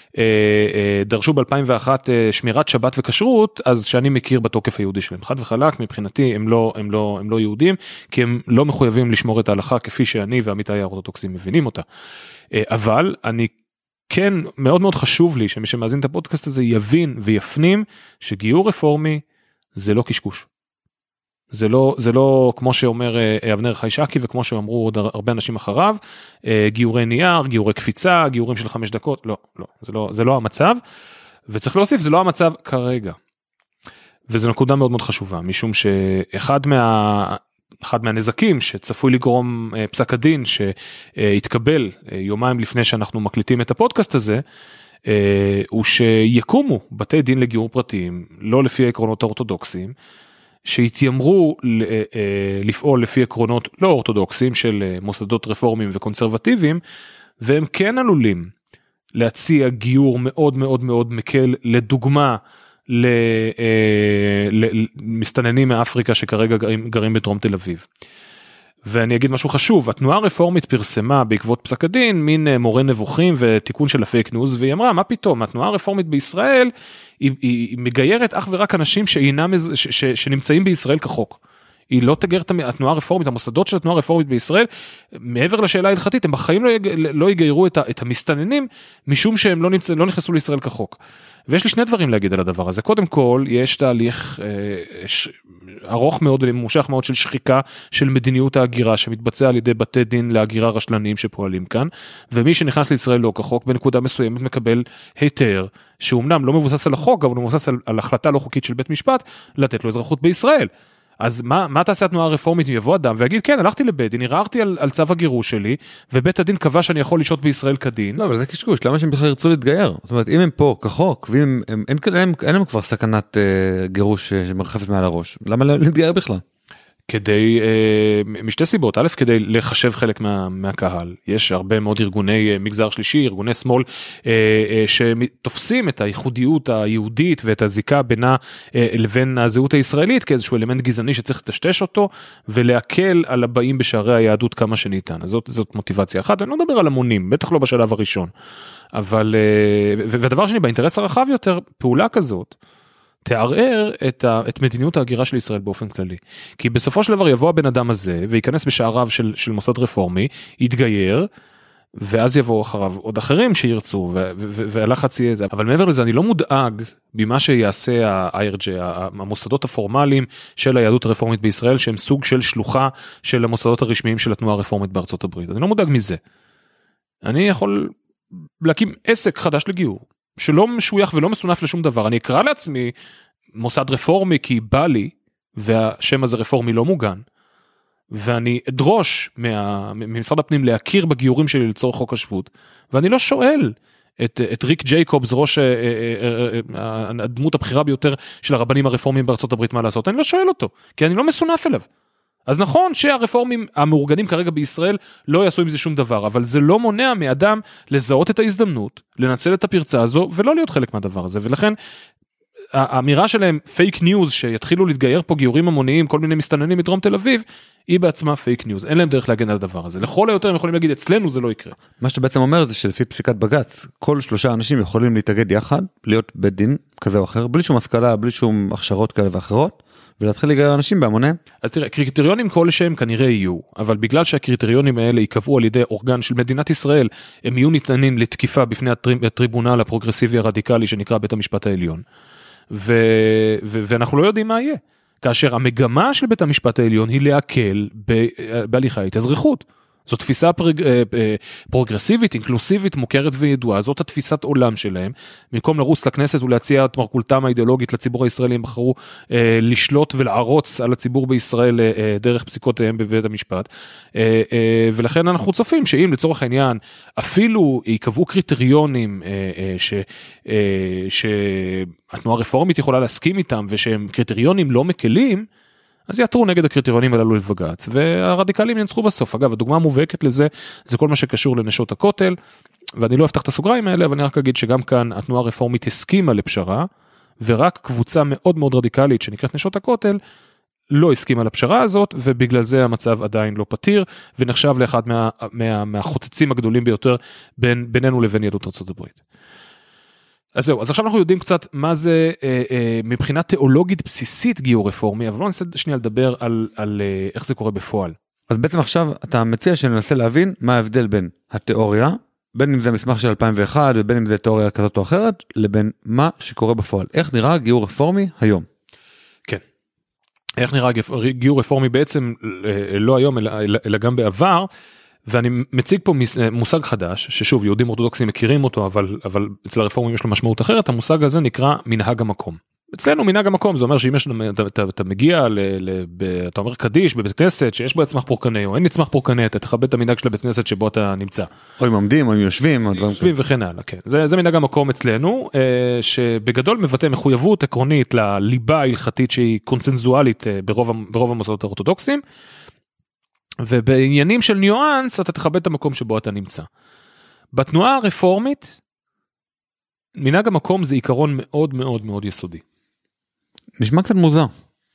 דרשו ב-אלפיים ואחת שמירת שבת וכשרות, אז שאני מכיר בתוקף היהודי שלהם, חד וחלק מבחינתי הם לא, הם לא, הם לא יהודים, כי הם לא מחויבים לשמור את ההלכה כפי שאני ועמיתי האורתודוקסים מבינים אותה, אבל אני כן, מאוד מאוד חשוב לי שמי שמאזין את הפודקאסט הזה יבין ויפנים שגיור רפורמי זה לא קשקוש. זה לא, זה לא כמו שאומר אבנר חיישקי וכמו שאמרו עוד הרבה אנשים אחריו, גיורי נייר, גיורי קפיצה, גיורים של חמש דקות, לא, לא, זה לא, זה לא המצב, וצריך להוסיף, זה לא המצב כרגע. וזו נקודה מאוד מאוד חשובה, משום שאחד מה... אחד מהנזקים שצפוי לגרום פסק הדין שהתקבל יומיים לפני שאנחנו מקליטים את הפודקאסט הזה, הוא שיקומו בתי דין לגיור פרטיים, לא לפי העקרונות האורתודוקסיים, שהתיימרו לפעול לפי עקרונות לא אורתודוקסיים של מוסדות רפורמיים וקונסרבטיביים, והם כן עלולים להציע גיור מאוד מאוד מאוד מקל, לדוגמה, למסתננים מאפריקה שכרגע גרים, גרים בדרום תל אביב. ואני אגיד משהו חשוב, התנועה הרפורמית פרסמה בעקבות פסק הדין מין מורה נבוכים ותיקון של הפייק ניוז, והיא אמרה מה פתאום, התנועה הרפורמית בישראל היא, היא מגיירת אך ורק אנשים שאינם, ש, ש, שנמצאים בישראל כחוק. היא לא תגר את התנועה הרפורמית, המוסדות של התנועה הרפורמית בישראל, מעבר לשאלה ההלכתית, הם בחיים לא, יג, לא יגיירו את, את המסתננים, משום שהם לא, נמצא, לא נכנסו לישראל כחוק. ויש לי שני דברים להגיד על הדבר הזה. קודם כל, יש תהליך אה, ש... ארוך מאוד וממושך מאוד של שחיקה של מדיניות ההגירה, שמתבצע על ידי בתי דין להגירה רשלניים שפועלים כאן, ומי שנכנס לישראל לא כחוק, בנקודה מסוימת מקבל היתר, שאומנם לא מבוסס על החוק, אבל הוא מבוסס על, על החלטה לא חוקית של בית משפט, לתת לו אזרחות בישראל. אז מה, מה תעשה התנועה הרפורמית אם יבוא אדם ויגיד, כן, הלכתי לבית דין, ערערתי על, על צו הגירוש שלי, ובית הדין קבע שאני יכול לשהות בישראל כדין. לא, אבל זה קשקוש, למה שהם בכלל ירצו להתגייר? זאת אומרת, אם הם פה כחוק, ואם הם, אין, אין, אין להם כבר סכנת אה, גירוש שמרחפת מעל הראש, למה להתגייר בכלל? כדי, משתי סיבות, א', כדי לחשב חלק מה, מהקהל. יש הרבה מאוד ארגוני מגזר שלישי, ארגוני שמאל, שתופסים את הייחודיות היהודית ואת הזיקה בינה לבין הזהות הישראלית, כאיזשהו אלמנט גזעני שצריך לטשטש אותו, ולהקל על הבאים בשערי היהדות כמה שניתן. אז זאת, זאת מוטיבציה אחת, אני לא מדבר על המונים, בטח לא בשלב הראשון. אבל, ודבר שני, באינטרס הרחב יותר, פעולה כזאת, תערער את, ה, את מדיניות ההגירה של ישראל באופן כללי. כי בסופו של דבר יבוא הבן אדם הזה, וייכנס בשעריו של, של מוסד רפורמי, יתגייר, ואז יבוא אחריו עוד אחרים שירצו, ו, ו, ו, והלחץ יהיה זה. אבל מעבר לזה, אני לא מודאג במה שיעשה ה-איי אר ג'יי, המוסדות הפורמליים של היהדות הרפורמית בישראל, שהם סוג של שלוחה של המוסדות הרשמיים של התנועה הרפורמית בארצות הברית. אני לא מודאג מזה. אני יכול להקים עסק חדש לגיור. שלא משוייך ולא מסונף לשום דבר, אני אקרא לעצמי מוסד רפורמי כי בא לי, והשם הזה רפורמי לא מוגן, ואני אדרוש מה, ממשרד הפנים להכיר בגיורים שלי לצורך חוק השבות, ואני לא שואל את, את ריק ג'ייקובס, ראש הדמות הבחירה ביותר של הרבנים הרפורמיים בארצות הברית מה לעשות, אני לא שואל אותו, כי אני לא מסונף אליו. אז נכון שהרפורמים המאורגנים כרגע בישראל לא יעשו עם זה שום דבר, אבל זה לא מונע מאדם לזהות את ההזדמנות, לנצל את הפרצה הזו, ולא להיות חלק מהדבר הזה, ולכן האמירה שלהם פייק ניוז, שיתחילו להתגייר פה גיורים המוניים, כל מיני מסתננים מדרום תל אביב, היא בעצמה פייק ניוז, אין להם דרך להגן על הדבר הזה, לכל היותר הם יכולים להגיד, אצלנו זה לא יקרה. מה שאתה בעצם אומר זה שלפי פסיקת בג"ץ, כל שלושה אנשים יכולים להתאגד יחד, להיות בית דין כזה או אחר, בלי שום השכלה, בלי שום הכשרות כאלה ואחרות, ולהתחיל להגיע אנשים בהמוניהם. אז תראה, קריטריונים כלשהם כנראה יהיו, אבל בגלל שהקריטריונים האלה ייקבעו על ידי אורגן של מדינת ישראל, הם יהיו ניתנים לתקיפה בפני הטריבונל הפרוגרסיבי הרדיקלי שנקרא בית המשפט העליון. ו... ו... ואנחנו לא יודעים מה יהיה. כאשר המגמה של בית המשפט העליון היא להקל ב... בהליכי התאזרחות. זו תפיסה פרג... פרוגרסיבית, אינקלוסיבית, מוכרת וידועה, זאת התפיסת עולם שלהם, במקום לרוץ לכנסת ולהציע את מרכולתם האידיאולוגית לציבור הישראלי, הם בחרו אה, לשלוט ולערוץ על הציבור בישראל אה, דרך פסיקותיהם בבית המשפט, אה, אה, ולכן אנחנו צופים שאם לצורך העניין, אפילו יקבעו קריטריונים אה, אה, ש, אה, שהתנועה הרפורמית יכולה להסכים איתם, ושהם קריטריונים לא מקלים, אז יעתרו נגד הקריטריונים הללו לבג"ץ, והרדיקלים ינצחו בסוף. אגב, הדוגמה המובהקת לזה, זה כל מה שקשור לנשות הכותל, ואני לא אפתח את הסוגריים האלה, אבל אני רק אגיד שגם כאן התנועה הרפורמית הסכימה לפשרה, ורק קבוצה מאוד מאוד רדיקלית שנקראת נשות הכותל, לא הסכימה לפשרה הזאת, ובגלל זה המצב עדיין לא פתיר, ונחשב לאחד מה, מה, מהחוצצים הגדולים ביותר בין, בינינו לבין יהדות ארצות הברית. אז זהו, אז עכשיו אנחנו יודעים קצת מה זה אה, אה, מבחינה תיאולוגית בסיסית גיור רפורמי, אבל לא ננסה שנייה לדבר על, על אה, איך זה קורה בפועל. אז בעצם עכשיו אתה מציע שננסה להבין מה ההבדל בין התיאוריה, בין אם זה מסמך של אלפיים ואחת ובין אם זה תיאוריה כזאת או אחרת, לבין מה שקורה בפועל. איך נראה גיור רפורמי היום? כן. איך נראה גיור רפורמי בעצם לא היום אלא, אלא גם בעבר, ואני מציג פה מושג חדש, ששוב, יהודים אורתודוקסים מכירים אותו, אבל, אבל אצל הרפורמים יש לו משמעות אחרת, המושג הזה נקרא מנהג המקום. אצלנו מנהג המקום, זה אומר שאם יש, אתה, אתה, אתה מגיע, ל, ל, ב, אתה אומר קדיש בבית כנסת, שיש בו צמח פורקני, או אין צמח פורקני, אתה תכבד את המנהג של הבית כנסת שבו אתה נמצא. או אם עומדים, או אם יושבים, או יושבים וכן הלאה, כן. זה, זה מנהג המקום אצלנו, שבגדול מבטא מחויבות עקרונית לליבה ההלכתית שהיא קונצנזואלית ברוב, ברוב המוסדות האורתודוקסים, ובעניינים של ניואנס אתה תכבד את המקום שבו אתה נמצא. בתנועה הרפורמית, מנהג המקום זה עיקרון מאוד מאוד מאוד יסודי. נשמע קצת מוזר.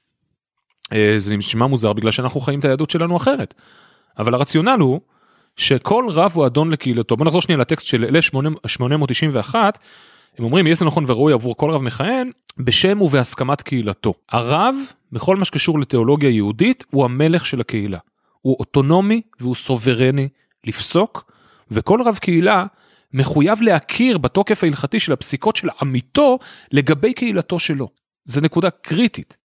זה נשמע מוזר בגלל שאנחנו חיים את היהדות שלנו אחרת. אבל הרציונל הוא שכל רב הוא אדון לקהילתו. בוא נחזור שנייה לטקסט של אלף שמונה מאות תשעים ואחת, הם אומרים, יהיה זה נכון וראוי עבור כל רב מכהן, בשם ובהסכמת קהילתו. הרב, בכל מה שקשור לתיאולוגיה יהודית, הוא המלך של הקהילה. הוא אוטונומי והוא סוברני לפסוק, וכל רב קהילה מחויב להכיר בתוקף ההלכתי של הפסיקות של עמיתו לגבי קהילתו שלו. זה נקודה קריטית.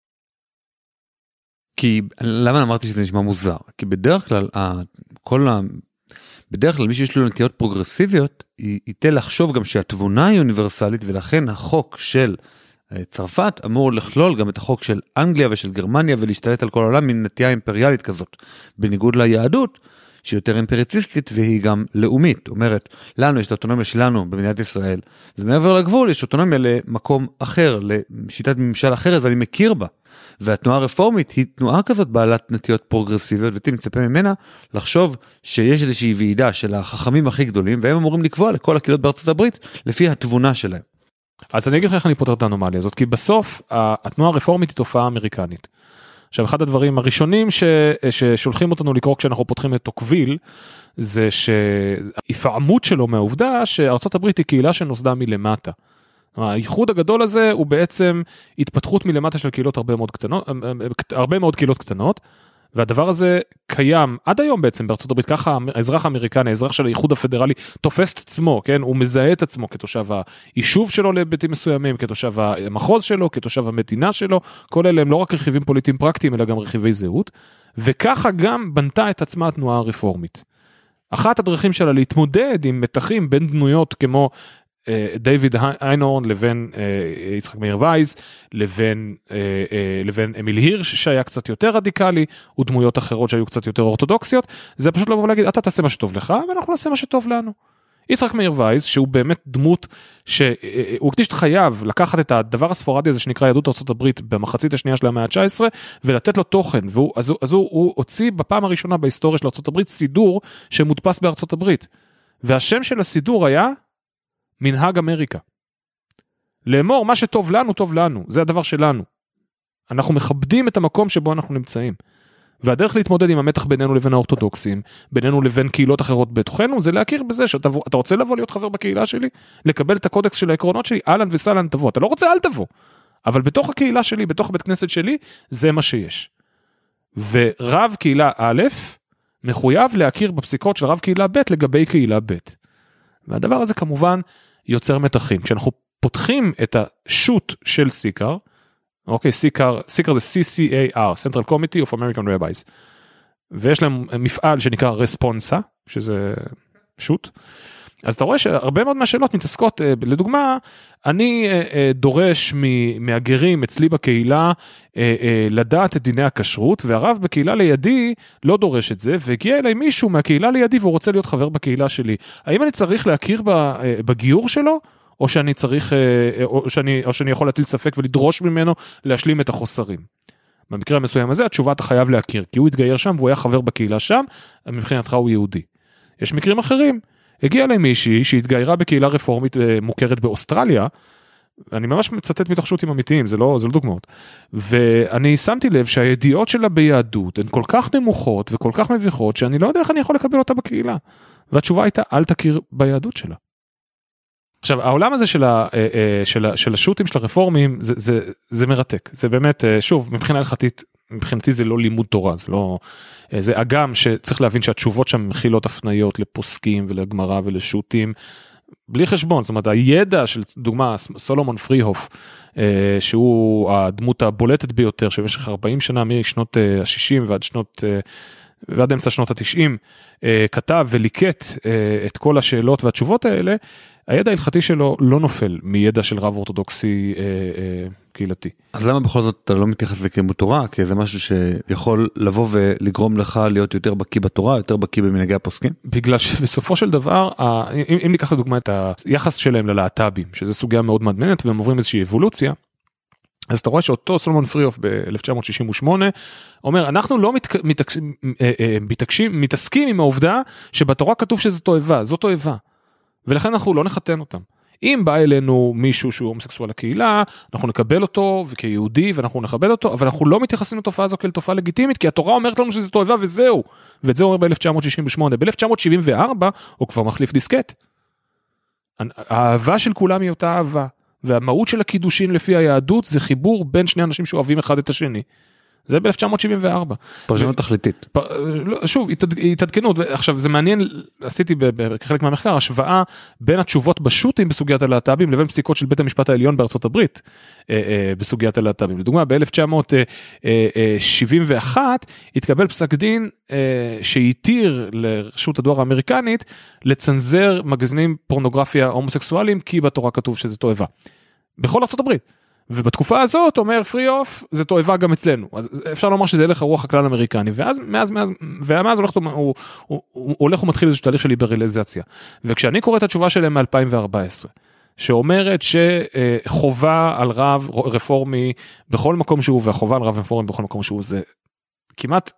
כי, למה אמרתי שזה נשמע מוזר? כי בדרך כלל, כל ה... בדרך כלל מי שיש לו נטיות פרוגרסיביות, ייתה לחשוב גם שהתבונה היא אוניברסלית, ולכן החוק של צרפת אמור לכלול גם את החוק של אנגליה ושל גרמניה, ולהשתלט על כל העולם מן נטייה אימפריאלית כזאת. בניגוד ליהדות, שהיא יותר אימפריציסטית והיא גם לאומית. אומרת, לנו יש את האוטונומיה שלנו במדינת ישראל, ומעבר לגבול יש אוטונומיה למקום אחר, לשיטת ממשל אחרת, ואני מכיר בה. והתנועה הרפורמית היא תנועה כזאת בעלת נטיות פרוגרסיביות, ואתי מצפה ממנה לחשוב שיש איזושהי ועידה של החכמים הכי גדולים, והם אמורים לקבוע לכל הקהילות בארצות הברית לפי התבונה שלהם. אז אני אגיד לך איך אני פותר את האנומליה הזאת, כי בסוף התנועה הרפורמית היא תופעה אמריקנית. עכשיו, אחד הדברים הראשונים ש, ששולחים אותנו לקרוא כשאנחנו פותחים את תוקביל, זה שההפעמות שלו מהעובדה שארצות הברית היא קהילה שנוסדה מלמטה. הייחוד הגדול הזה הוא בעצם התפתחות מלמטה של קהילות הרבה מאוד קטנות, הרבה מאוד קהילות קטנות, והדבר הזה קיים עד היום בעצם בארצות הברית, ככה האזרח האמריקני, האזרח של הייחוד הפדרלי, תופס את עצמו, כן? הוא מזהה את עצמו כתושב היישוב שלו להיבטים מסוימים, כתושב המחוז שלו, כתושב המדינה שלו, כל אלה הם לא רק רכיבים פוליטיים פרקטיים, אלא גם רכיבי זהות, וככה גם בנתה את עצמה התנועה הרפורמית. אחת הדרכים שלה להתמודד עם מתחים בין דמויות כמו דיוויד איינהורן לבין יצחק מאיר וייס, לבין, לבין אמיל הירש שהיה קצת יותר רדיקלי, ודמויות אחרות שהיו קצת יותר אורתודוקסיות, זה פשוט לבוא להגיד, אתה תעשה מה שטוב לך, ואנחנו נעשה מה שטוב לנו. יצחק מאיר וייס, שהוא באמת דמות, שהוא הקדיש את חייו לקחת את הדבר הספורדי הזה שנקרא יהדות ארצות הברית במחצית השנייה של המאה ה-תשע עשרה, ולתת לו תוכן, והוא, אז, הוא, אז הוא, הוא הוציא בפעם הראשונה בהיסטוריה של ארצות הברית סידור שמודפס בארצות הברית. והשם של הסידור היה מנהג אמריקה. לאמור, מה שטוב לנו, טוב לנו. זה הדבר שלנו. אנחנו מכבדים את המקום שבו אנחנו נמצאים. והדרך להתמודד עם המתח בינינו לבין האורתודוקסים, בינינו לבין קהילות אחרות בתוכנו, זה להכיר בזה שאתה אתה רוצה לבוא להיות חבר בקהילה שלי, לקבל את הקודקס של העקרונות שלי, אהלן וסהלן תבוא. אתה לא רוצה, אל תבוא. אבל בתוך הקהילה שלי, בתוך הבית כנסת שלי, זה מה שיש. ורב קהילה א', מחויב להכיר בפסיקות של רב קהילה ב' לגבי קהילה ב'. והדבר הזה כמובן יוצר מתחים. כשאנחנו פותחים את השוט של סיקר, אוקיי, סיקר, סיקר זה סי סי איי אר, Central Committee of American Rabbis, ויש להם מפעל שנקרא רספונסה, שזה שוט, אז אתה רואה שהרבה מאוד מהשאלות מתעסקות, לדוגמה, אני דורש מהגרים אצלי בקהילה לדעת את דיני הכשרות, והרב בקהילה לידי לא דורש את זה, והגיע אליי מישהו מהקהילה לידי והוא רוצה להיות חבר בקהילה שלי. האם אני צריך להכיר בגיור שלו, או שאני צריך, או שאני, או שאני יכול להטיל ספק ולדרוש ממנו להשלים את החוסרים? במקרה המסוים הזה, התשובה אתה חייב להכיר, כי הוא התגייר שם והוא היה חבר בקהילה שם, מבחינתך הוא יהודי. יש מקרים אחרים. הגיע אליי מישהי שהתגיירה בקהילה רפורמית מוכרת באוסטרליה, אני ממש מצטט מתוך שוטים אמיתיים, זה לא, זה לא דוגמאות, ואני שמתי לב שהידיעות שלה ביהדות הן כל כך נמוכות וכל כך מביכות, שאני לא יודע איך אני יכול לקבל אותה בקהילה, והתשובה הייתה, אל תכיר ביהדות שלה. עכשיו, העולם הזה של, ה, של, ה, של השוטים של הרפורמים, זה, זה, זה מרתק, זה באמת, שוב, מבחינה הלכתית, מבחינתי זה לא לימוד תורה, זה לא, זה אגם שצריך להבין שהתשובות שם מכילות הפניות לפוסקים ולגמרא ולשוטים, בלי חשבון. זאת אומרת, הידע של דוגמה, סולומון פריהוף, שהוא הדמות הבולטת ביותר, שבמשך ארבעים שנה משנות ה-שישים ועד שנות, ועד אמצע שנות ה-תשעים, כתב וליקט את כל השאלות והתשובות האלה, הידע ההלכתי שלו לא נופל מידע של רב אורתודוקסי אה, אה, קהילתי. אז למה בכל זאת אתה לא מתייחס לזה כלימוד תורה? כי זה משהו שיכול לבוא ולגרום לך להיות יותר בקיא בתורה, יותר בקיא במנהגי הפוסקים? בגלל שבסופו של דבר, אם, אם ניקח לדוגמה את היחס שלהם ללהט"בים, שזו סוגיה מאוד מעניינת, והם עוברים איזושהי אבולוציה, אז אתה רואה שאותו סולומון פריהוף ב-אלף תשע מאות שישים ושמונה, אומר, אנחנו לא מתק... מתק... מתעקשים, מתעסקים עם העובדה שבתורה כתוב שזו תועבה, זו תועבה. ולכן אנחנו לא נחתן אותם. אם בא אלינו מישהו שהוא הומוסקסואל לקהילה, אנחנו נקבל אותו וכיהודי ואנחנו נכבד אותו, אבל אנחנו לא מתייחסים לתופעה הזו כאל תופעה לגיטימית, כי התורה אומרת לנו שזה תועבה וזהו. ואת זה אומר ב-אלף תשע מאות שישים ושמונה. ב-אלף תשע מאות שבעים וארבע הוא כבר מחליף דיסקט. האהבה של כולם היא אותה אהבה, והמהות של הקידושין לפי היהדות זה חיבור בין שני אנשים שאוהבים אחד את השני. זה ב-אלף תשע מאות שבעים וארבע. פרשנות תכליתית. שוב, התעדכנות, עכשיו זה מעניין, עשיתי כחלק מהמחקר, השוואה בין התשובות בשוטים בסוגיית הלהט"בים, לבין פסיקות של בית המשפט העליון בארצות הברית, בסוגיית הלהט"בים. לדוגמה, ב-אלף תשע מאות שבעים ואחת, התקבל פסק דין שהתיר לרשות הדואר האמריקנית, לצנזר מגזינים פורנוגרפיה הומוסקסואליים, כי בתורה כתוב שזה תועבה. בכל ארצות הברית. ובתקופה הזאת אומר פרי אוף זה תועבה גם אצלנו, אז אפשר לומר שזה הלך הרוח הכלל האמריקני, ואז מאז, מאז, ומאז הולך, הוא, הוא, הוא, הוא הולך ומתחיל איזשהו תהליך של ליברליזציה, וכשאני קורא את התשובה שלהם מ-אלפיים וארבע עשרה, שאומרת שחובה על רב רפורמי בכל מקום שהוא, והחובה על רב רפורמי בכל מקום שהוא, זה כמעט,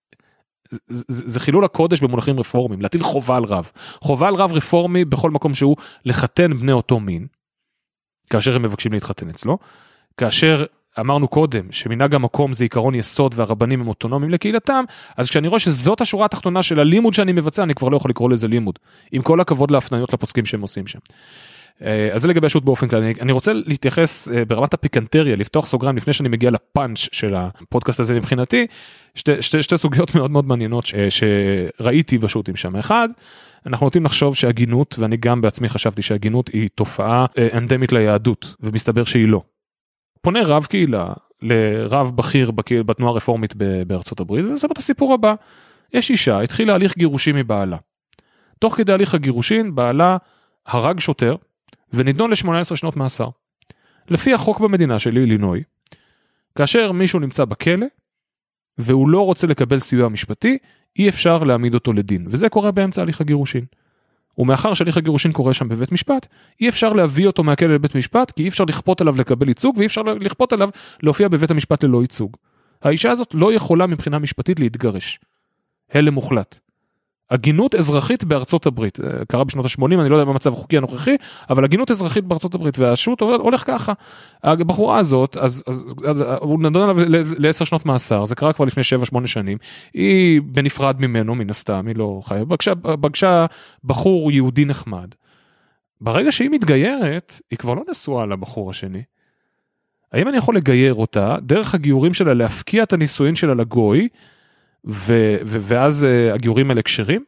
זה, זה חילול הקודש במונחים רפורמיים, להטיל חובה על רב, חובה על רב רפורמי בכל מקום שהוא, לחתן בני אותו מין, כאשר הם מבקשים להתחתן אצלו, כאשר אמרנו קודם, שמנהג המקום זה עיקרון יסוד, והרבנים הם אוטונומיים לקהילתם, אז כשאני רואה שזאת השורה התחתונה של הלימוד שאני מבצע, אני כבר לא יכול לקרוא לזה לימוד, עם כל הכבוד להפניות לפוסקים שהם עושים שם. אז זה לגבי השו"ת באופן כללי, אני רוצה להתייחס ברמת הפיקנטריה, לפתוח סוגריים לפני שאני מגיע לפאנץ' של הפודקאסט הזה מבחינתי, שתי, שתי, שתי סוגיות מאוד מאוד מעניינות ש, שראיתי בשו"תים שם. אחד, אנחנו נוטים לחשוב שהגינות, ואני גם בעצמי חשבתי שהגינות היא תופעה אנדמית ליהדות, ומסתבר שהיא לא. פונה רב קהילה לרב בכיר בתנועה הרפורמית בארצות הברית, וזה את הסיפור הבא. יש אישה, התחילה הליך גירושים מבעלה. תוך כדי הליך הגירושין, בעלה הרג שוטר, ונידון ל-שמונה עשרה שנות מאסר. לפי החוק במדינה של אילינוי, כאשר מישהו נמצא בכלא, והוא לא רוצה לקבל סיוע משפטי, אי אפשר להעמיד אותו לדין, וזה קורה באמצע הליך הגירושין. ומאחר שהליך הגירושין קורה שם בבית משפט, אי אפשר להביא אותו מהכלא לבית משפט, כי אי אפשר לכפות עליו לקבל ייצוג, ואי אפשר לכפות עליו להופיע בבית המשפט ללא ייצוג. האישה הזאת לא יכולה מבחינה משפטית להתגרש. הלם מוחלט. הגינות אזרחית בארצות הברית, קרה בשנות ה-שמונים, אני לא יודע מה המצב החוקי הנוכחי, אבל הגינות אזרחית בארצות הברית, והשו"ת הולך ככה. הבחורה הזאת, אז, אז הוא נדון עליו ל-עשר שנות מאסר, זה קרה כבר לפני שבע שמונה שנים, היא בנפרד ממנו, מן הסתם, היא לא חיה, בגשה, בגשה בחור יהודי נחמד. ברגע שהיא מתגיירת, היא כבר לא נשואה לבחור השני. האם אני יכול לגייר אותה, דרך הגיורים שלה, להפקיע את הנישואין שלה לגוי, ו- ו- ואז uh, הגיורים האלה קשרים,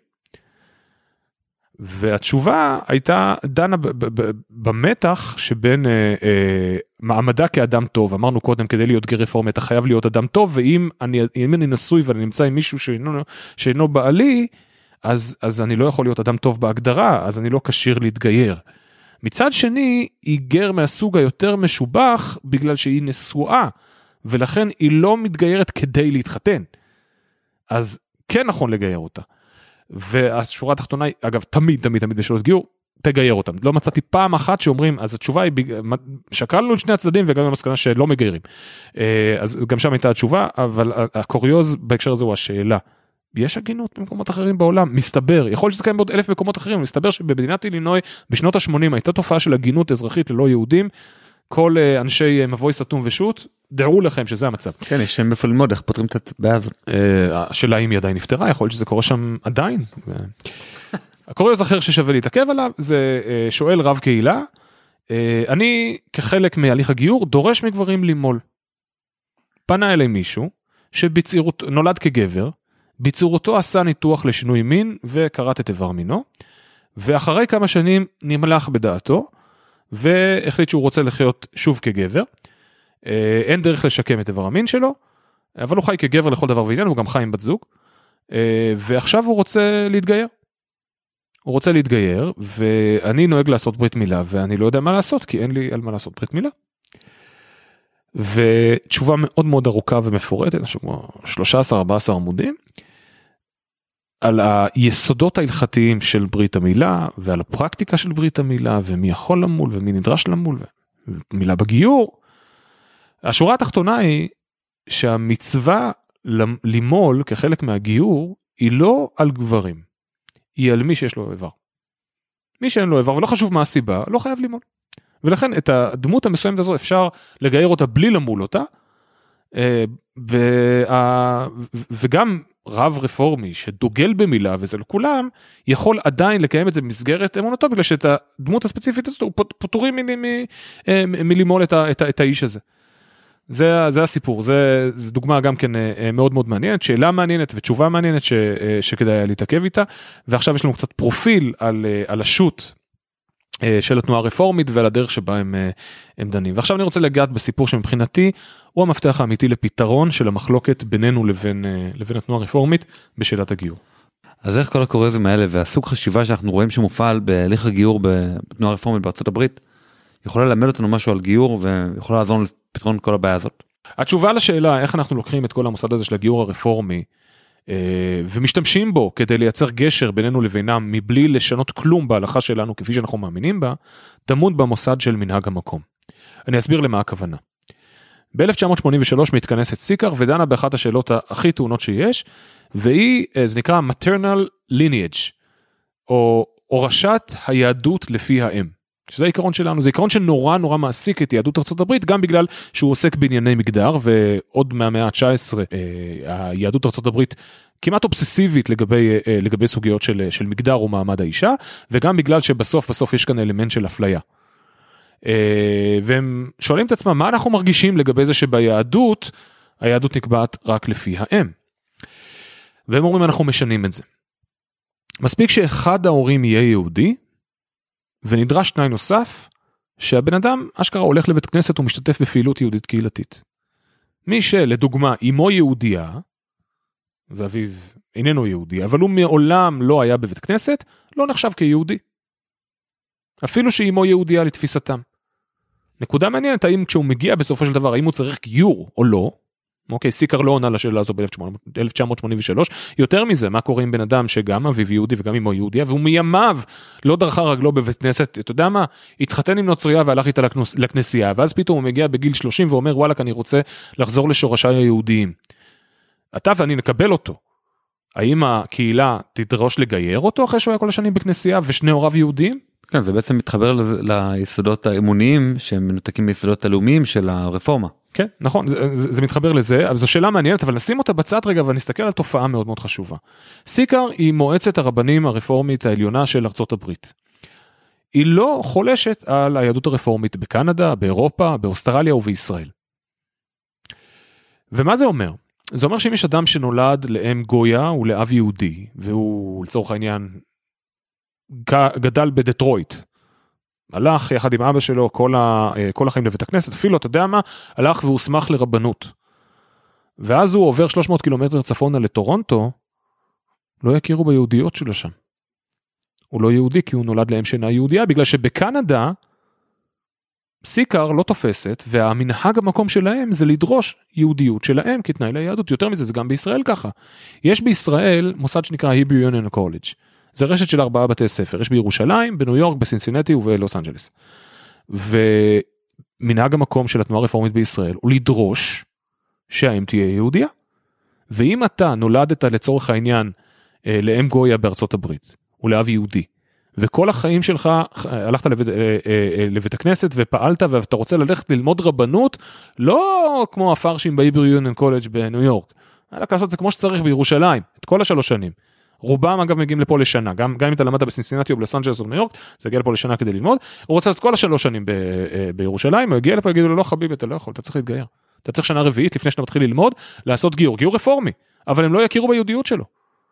והתשובה הייתה דנה ב- ב- ב- במתח שבין uh, uh, מעמדה כאדם טוב, אמרנו קודם כדי להיות גר רפורמי אתה חייב להיות אדם טוב, ואם אני, אם אני נשוי ואני נמצא עם מישהו שאינו, שאינו בעלי, אז, אז אני לא יכול להיות אדם טוב בהגדרה, אז אני לא כשיר להתגייר. מצד שני, היא גר מהסוג היותר משובח, בגלל שהיא נשואה, ולכן היא לא מתגיירת כדי להתחתן. אז כן נכון לגייר אותה. והשורה התחתונה היא, אגב, תמיד, תמיד, תמיד בשאלות גיור, תגייר אותם. לא מצאתי פעם אחת שאומרים, אז התשובה היא, שקלנו את שני הצדדים וגם במסקנה שלא מגיירים. אז גם שם הייתה התשובה, אבל הקוריוז בהקשר הזה הוא השאלה. יש הגינות במקומות אחרים בעולם, מסתבר, יכול להיות שזה קיים בעוד אלף מקומות אחרים, מסתבר שבמדינת אילינוי בשנות ה-שמונים הייתה תופעה של הגינות אזרחית ללא יהודים, כל אנשי מבוי סתום ושו"ת, דעו לכם שזה המצב. כן, יש שם איפה ללמוד, איך פותרים את הבעיה הזאת. השאלה אם היא עדיין נפטרה, יכול להיות שזה קורה שם עדיין. הקוריוז אחר ששווה להתעכב עליו, זה שואל רב קהילה, אני כחלק מהליך הגיור, דורש מגברים למול. פנה אליי מישהו, שבצעירות, נולד כגבר, בצעירותו עשה ניתוח לשינוי מין, וקראת את איבר מינו, ואחרי כמה שנים נמלך בדעתו, והחליט שהוא רוצה לחיות שוב כגבר, אין דרך לשקם את איבר המין שלו, אבל הוא חי כגבר לכל דבר ועניין, הוא גם חי עם בת זוג, ועכשיו הוא רוצה להתגייר. הוא רוצה להתגייר, ואני נוהג לעשות ברית מילה, ואני לא יודע מה לעשות, כי אין לי על מה לעשות ברית מילה. ותשובה מאוד מאוד ארוכה ומפורטת, משהו כמו שלושה עשר ארבעה עשר עמודים, על היסודות ההלכתיים של ברית המילה, ועל הפרקטיקה של ברית המילה, ומי יכול למול, ומי נדרש למול, ומילה בגיור. השורה התחתונה היא, שהמצווה למול, כחלק מהגיור, היא לא על גברים, היא על מי שיש לו איבר. מי שאין לו איבר, ולא חשוב מה הסיבה, לא חייב למול. ולכן את הדמות המסוימת הזו אפשר לגייר אותה בלי למול אותה, וגם רב רפורמי שדוגל במילה וזה לכולם, יכול עדיין לקיים את זה במסגרת אמונתו, בגלל שאת הדמות הספציפית הזאת הוא פטורים מלמול את האיש הזה. זה, זה הסיפור, זה, זה דוגמה גם כן מאוד מאוד מעניינת, שאלה מעניינת ותשובה מעניינת ש, שכדאי להתעכב איתה, ועכשיו יש לנו קצת פרופיל על, על השו"ת של התנועה הרפורמית ועל הדרך שבה הם, הם דנים. ועכשיו אני רוצה לגעת בסיפור שמבחינתי הוא המפתח האמיתי לפתרון של המחלוקת בינינו לבין, לבין התנועה הרפורמית בשאלת הגיור. אז איך כל הקוריוזים האלה והסוג חשיבה שאנחנו רואים שמופעל בהליך הגיור בתנועה הרפורמית בארצות הברית, יכולה ללמד אותנו משהו על גיור, ויכולה לעזור לפתרון כל הבעיה הזאת? התשובה לשאלה, איך אנחנו לוקחים את כל המוסד הזה של הגיור הרפורמי, ומשתמשים בו כדי לייצר גשר בינינו לבינם, מבלי לשנות כלום בהלכה שלנו, כפי שאנחנו מאמינים בה, טמון במוסד של מנהג המקום. אני אסביר למה הכוונה. ב-אלף תשע מאות שמונים ושלוש מתכנסת סיקר, ודנה באחת השאלות הכי טעונות שיש, והיא, זה נקרא maternal lineage, או הורשת היהדות לפי האם. שזה העיקרון שלנו, זה עיקרון שנורא נורא מעסיק את יהדות ארצות הברית, גם בגלל שהוא עוסק בענייני מגדר, ועוד מהמאה ה-תשע עשרה, היהדות ארצות הברית כמעט אובססיבית לגבי, לגבי סוגיות של, של מגדר ומעמד האישה, וגם בגלל שבסוף בסוף יש כאן אלמנט של אפליה. והם שואלים את עצמם, מה אנחנו מרגישים לגבי זה שביהדות, היהדות נקבעת רק לפי האם. והם אומרים, אנחנו משנים את זה. מספיק שאחד ההורים יהיה יהודי, ונדרש תנאי נוסף, שהבן אדם אשכרה הולך לבית כנסת ומשתתף בפעילות יהודית קהילתית. מי שלדוגמה, אמו יהודייה, ואביו איננו יהודי, אבל הוא מעולם לא היה בבית כנסת, לא נחשב כיהודי. אפילו שאמו יהודייה לתפיסתם. נקודה מעניינת, האם כשהוא מגיע בסופו של דבר, האם הוא צריך גיור או לא, אוקיי, סיקר לא עונה לשאלה הזו ב-אלף תשע מאות שמונים ושלוש, יותר מזה, מה קורה עם בן אדם שגם אביו יהודי וגם אמו יהודיה, והוא מימיו לא דרכה רגלו בבית כנסת, אתה יודע מה, התחתן עם נוצריה והלך איתה לכנסייה, ואז פתאום הוא מגיע בגיל שלושים ואומר, וואלק, אני רוצה לחזור לשורשיי היהודיים. אתה ואני נקבל אותו. האם הקהילה תדרוש לגייר אותו אחרי שהוא היה כל השנים בכנסייה ושני הוריו יהודים? כן, זה בעצם מתחבר ליסודות האמוניים שהם מנותקים מיסודות הלאומיים של הרפורמה. כן, נכון, זה, זה, זה מתחבר לזה, אבל זו שאלה מעניינת, אבל נשים אותה בצד רגע ונסתכל על תופעה מאוד מאוד חשובה. סיקר היא מועצת הרבנים הרפורמית העליונה של ארצות הברית. היא לא חולשת על היהדות הרפורמית בקנדה, באירופה, באוסטרליה ובישראל. ומה זה אומר? זה אומר שאם יש אדם שנולד לאם גויה ולאב יהודי, והוא לצורך העניין גדל בדטרויט, הלך יחד עם אבא שלו כל, ה, כל החיים לבית הכנסת, אפילו אתה יודע מה, הלך והוסמך לרבנות, ואז הוא עובר שלוש מאות קילומטר צפונה לטורונטו, לא יכירו ביהודיות שלו שם. הוא לא יהודי כי הוא נולד לאם שאינה יהודייה, בגלל שבקנדה סיקר לא תופסת, והמנהג המקום שלהם זה לדרוש יהודיות שלהם כתנאי ליהדות. יותר מזה, זה גם בישראל ככה. יש בישראל מוסד שנקרא Hebrew Union College. זה רשת של ארבעה בתי ספר. יש בירושלים, בניו יורק, בסינסינטי ובלוס אנג'לס. ומנהג המקום של התנועה הרפורמית בישראל הוא לדרוש שהאם תהיה יהודיה. ואם אתה נולדת לצורך העניין לאם גויה בארצות הברית, ולאב יהודי, וכל החיים שלך הלכת לבית, לבית הכנסת ופעלת, ואתה רוצה ללכת ללמוד רבנות, לא כמו הפרשים ב-Hebrew Union College בניו יורק, אלא לעשות זה כמו שצריך בירושלים, את כל השלוש שנים. רובם אגב מגיעים לפה לשנה, גם, גם אם אתה למדת בסינסינטי או בלוס אנג'לס או בניו יורק, זה הגיע לפה לשנה כדי ללמוד, הוא רוצה את כל השלוש שנים ב, בירושלים, הוא הגיע לפה, יגידו לו, לא חביבי, אתה לא יכול, אתה צריך להתגייר. אתה צריך שנה רביעית לפני שאתה מתחיל ללמוד, לעשות גיור, גיור רפורמי, אבל הם לא יכירו ביהודיות שלו.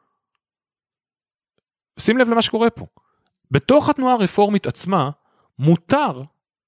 שים לב למה שקורה פה. בתוך התנועה הרפורמית עצמה, מותר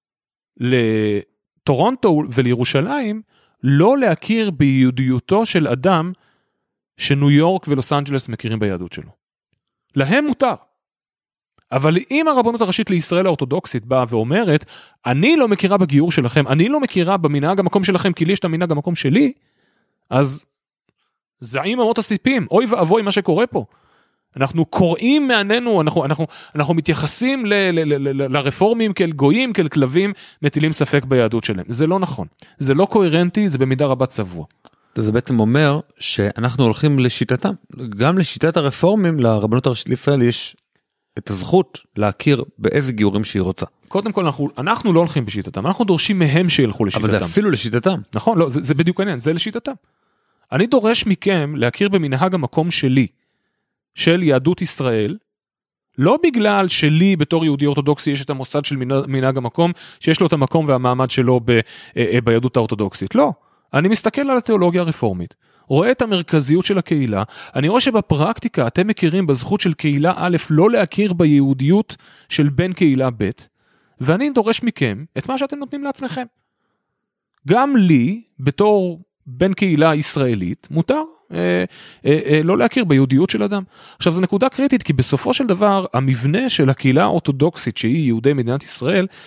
לטורונטו ולירושלים לא להכיר ביהודיותו של אדם שניו יורק ולוס אנג'לס מכירים ביהדות שלו. להם מותר. אבל אם הרבנות הראשית לישראל האורתודוקסית באה ואומרת, אני לא מכירה בגיור שלכם, אני לא מכירה במנהג המקום שלכם, כי לי יש את המנהג המקום שלי, אז זעים אמות הסיפים, אוי ואבוי מה שקורה פה. אנחנו קוראים מעננו, אנחנו, אנחנו, אנחנו מתייחסים ל, ל, ל, ל, לרפורמים כאל גויים, כאל כלבים, מטילים ספק ביהדות שלהם. זה לא נכון. זה לא קוהרנטי, זה במידה רבה צבוע. זה בעצם אומר שאנחנו הולכים לשיטתם. גם לשיטת הרפורמים, לרבנות הראשית לישראל, יש את הזכות להכיר באיזה גיורים שהיא רוצה. קודם כל, אנחנו, אנחנו לא הולכים בשיטתם, אנחנו דורשים מהם שילכו לשיטתם. אבל זה אפילו לשיטתם. נכון, לא, זה, זה בדיוק העניין, זה לשיטתם. אני דורש מכם להכיר במנהג המקום שלי, של יהדות ישראל, לא בגלל שלי בתור יהודי אורתודוקסי יש את המוסד של מנהג המקום, שיש לו את המקום והמעמד שלו ב, ביהדות האורתודוקסית. לא. אני מסתכל על התיאולוגיה הרפורמית, רואה את המרכזיות של הקהילה, אני רואה שבפרקטיקה אתם מכירים בזכות של קהילה א' לא להכיר ביהודיות של בן קהילה ב', ואני דורש מכם את מה שאתם נותנים לעצמכם. גם לי, בתור בן קהילה ישראלית, מותר אה, אה, אה, לא להכיר ביהודיות של אדם. עכשיו, זו נקודה קריטית, כי בסופו של דבר, המבנה של הקהילה האורתודוקסית, שהיא יהודי מדינת ישראל,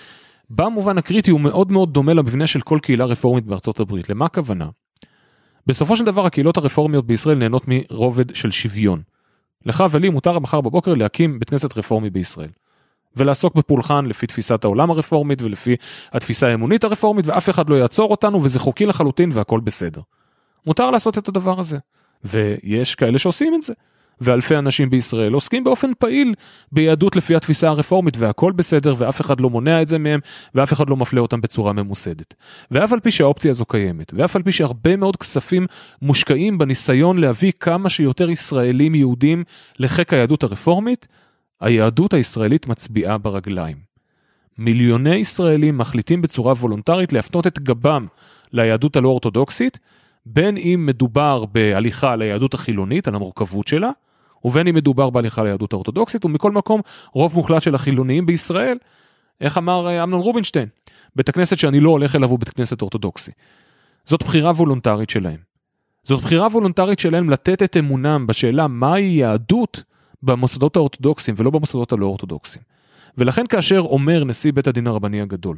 במובן הקריטי הוא מאוד מאוד דומה למבנה של כל קהילה רפורמית בארצות הברית. למה הכוונה? בסופו של דבר הקהילות הרפורמיות בישראל נהנות מרובד של שוויון. לך ולי מותר מחר בבוקר להקים בית כנסת רפורמי בישראל. ולעסוק בפולחן לפי תפיסת העולם הרפורמית ולפי התפיסה האמונית הרפורמית, ואף אחד לא יעצור אותנו, וזה חוקי לחלוטין והכל בסדר. מותר לעשות את הדבר הזה. ויש כאלה שעושים את זה. ואלפי אנשים בישראל עוסקים באופן פעיל ביהדות לפי התפיסה הרפורמית, והכל בסדר, ואף אחד לא מונע את זה מהם, ואף אחד לא מפלה אותם בצורה ממוסדת. ואף על פי שהאופציה הזו קיימת, ואף על פי שהרבה מאוד כספים מושקעים בניסיון להביא כמה שיותר ישראלים יהודים לחיק היהדות הרפורמית, היהדות הישראלית מצביעה ברגליים. מיליוני ישראלים מחליטים בצורה וולונטרית להפנות את גבם ליהדות הלא אורתודוקסית, בין אם מדובר בהליכה ליהדות החילונית, על המורכבות שלה, ובין אם מדובר בהליכה ליהדות האורתודוקסית, ומכל מקום רוב מוחלט של החילוניים בישראל, איך אמר אמנון רובינשטיין, בית הכנסת שאני לא הולך אליו הוא בית כנסת אורתודוקסי. זאת בחירה וולונטרית שלהם. זאת בחירה וולונטרית שלהם לתת את אמונם בשאלה מהי יהדות במוסדות האורתודוקסיים ולא במוסדות הלא אורתודוקסיים. ולכן כאשר אומר נשיא בית הדין הרבני הגדול,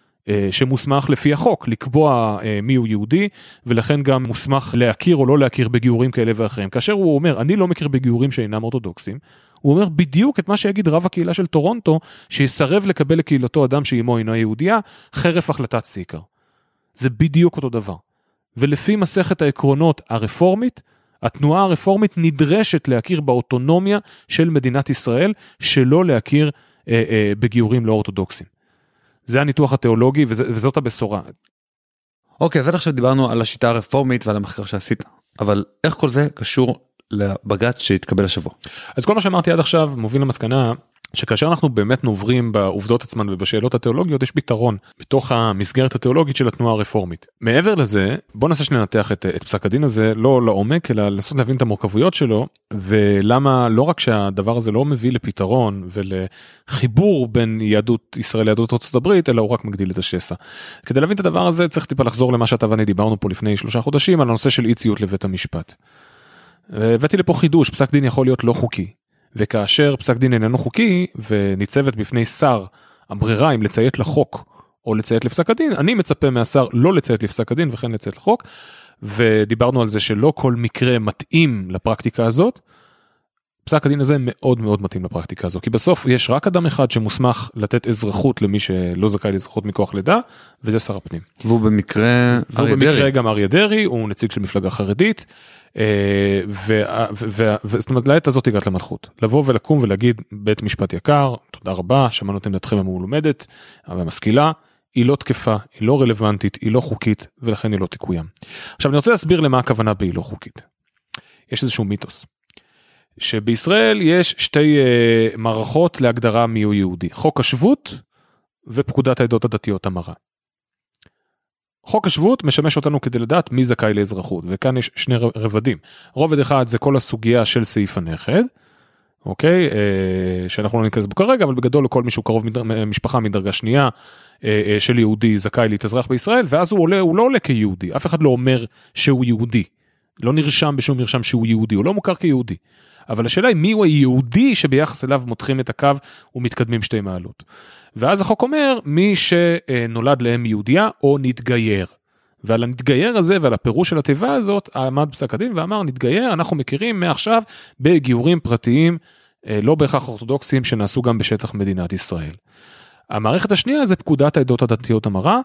שמוסמך לפי החוק לקבוע מי הוא יהודי, ולכן גם מוסמך להכיר או לא להכיר בגיורים כאלה ואחרים. כאשר הוא אומר, אני לא מכיר בגיורים שאינם אורתודוקסים, הוא אומר בדיוק את מה שיגיד רב הקהילה של טורונטו, שיסרב לקבל לקהילתו אדם שאימו אינו יהודייה, חרף החלטת סיקר. זה בדיוק אותו דבר. ולפי מסכת העקרונות הרפורמית, התנועה הרפורמית נדרשת להכיר באוטונומיה של מדינת ישראל, שלא להכיר אה, אה, בגיורים לא אורתודוקסים. זה הניתוח התיאולוגי, וזאת הבשורה. אוקיי, אז עד עכשיו דיברנו על השיטה הרפורמית ועל המחקר שעשית, אבל איך כל זה קשור לבג"ץ שהתקבל השבוע? אז כל מה שאמרתי עד עכשיו מוביל למסקנה, שכאשר אנחנו באמת נוברים בעובדות עצמן ובשאלות התיאולוגיות, יש פתרון בתוך המסגרת התיאולוגית של התנועה הרפורמית. מעבר לזה, בוא ננסה שננתח את, את פסק הדין הזה, לא לעומק, אלא לנסות להבין את המורכבויות שלו, ולמה לא רק שהדבר הזה לא מביא לפתרון ולחיבור בין יהדות ישראל ליהדות ארצות הברית, אלא הוא רק מגדיל את השסע. כדי להבין את הדבר הזה, צריך טיפה לחזור למה שאתה ואני דיברנו פה לפני שלושה חודשים, על הנושא של אי ציות לבית המשפט. והבאתי לפה חידוש, פסק דין יכול להיות לא חוקי. וכאשר פסק דין איננו חוקי, וניצבת בפני שר הברירה אם לציית לחוק או לציית לפסק הדין, אני מצפה מהשר לא לציית לפסק הדין וכן לציית לחוק, ודיברנו על זה שלא כל מקרה מתאים לפרקטיקה הזאת, פסק הדין הזה מאוד מאוד מתאים לפרקטיקה הזו, כי בסוף יש רק אדם אחד שמוסמך לתת אזרחות למי שלא זכאי לאזרחות מכוח לידה, וזה שר הפנים. והוא במקרה והוא אריה במקרה דרעי. גם אריה דרעי, הוא נציג של מפלגה חרדית, זאת אומרת, לעת הזאת הגעת למלכות, לבוא ולקום ולהגיד, בית משפט יקר, תודה רבה, שמענו את עמדתכם המלומדת, המשכילה, היא לא תקפה, היא לא רלוונטית, היא לא חוקית, ולכן היא לא תקוים. עכשיו אני רוצה להסביר למה הכוונה בהיא לא חוקית. יש איזשהו מיתוס, שבישראל יש שתי uh, מערכות להגדרה מיהו יהודי, חוק השבות ופקודת העדות הדתיות המרה. חוק השבות משמש אותנו כדי לדעת מי זכאי לאזרחות, וכאן יש שני רבדים. רובד אחד זה כל הסוגיה של סעיף הנכד, אוקיי, אה, שאנחנו לא ניכנס בו כרגע, אבל בגדול לכל מישהו קרוב מדר, משפחה מדרגה שנייה אה, אה, של יהודי זכאי להתאזרח בישראל, ואז הוא, עולה, הוא לא עולה כיהודי, אף אחד לא אומר שהוא יהודי, לא נרשם בשום מרשם שהוא יהודי, הוא לא מוכר כיהודי. אבל השאלה היא מי הוא היהודי שביחס אליו מותחים את הקו ומתקדמים שתי מעלות. ואז החוק אומר מי שנולד להם יהודיה או נתגייר. ועל הנתגייר הזה ועל הפירוש של התיבה הזאת עמד פסק הדין ואמר נתגייר אנחנו מכירים מעכשיו בגיורים פרטיים לא בהכרח אורתודוקסיים שנעשו גם בשטח מדינת ישראל. המערכת השנייה זה פקודת העדות הדתיות המרה,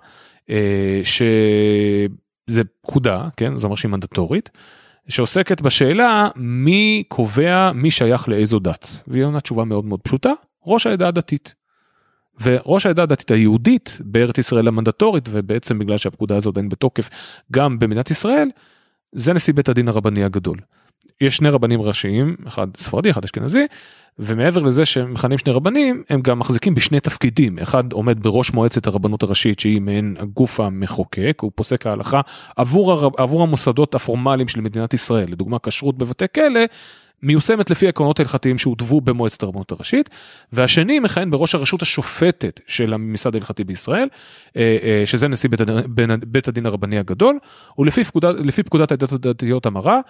שזה פקודה, כן, זו אומר שהיא מנדטורית, שעוסקת בשאלה מי קובע מי שייך לאיזו דת. והיא עונה תשובה מאוד מאוד פשוטה, ראש העדה הדתית. וראש העדה הדתית היהודית בארץ ישראל המנדטורית, ובעצם בגלל שהפקודה הזאת אין בתוקף גם במדינת ישראל, זה נשיא בית הדין הרבני הגדול. יש שני רבנים ראשיים, אחד ספרדי, אחד אשכנזי, ומעבר לזה שהם מכנים שני רבנים, הם גם מחזיקים בשני תפקידים. אחד עומד בראש מועצת הרבנות הראשית, שהיא מעין הגוף המחוקק, הוא פוסק ההלכה עבור, הר... עבור המוסדות הפורמליים של מדינת ישראל, לדוגמה כשרות בבתי כלא, מיושמת לפי עקרונות ההלכתיים שהודבו במועצת הרבנות הראשית, והשני מכהן בראש הרשות השופטת של המסד ההלכתי בישראל, שזה נשיא בית הדין, בית הדין הרבני הגדול, ולפי פקודת, לפי פקודת העדות הדתיות המרה,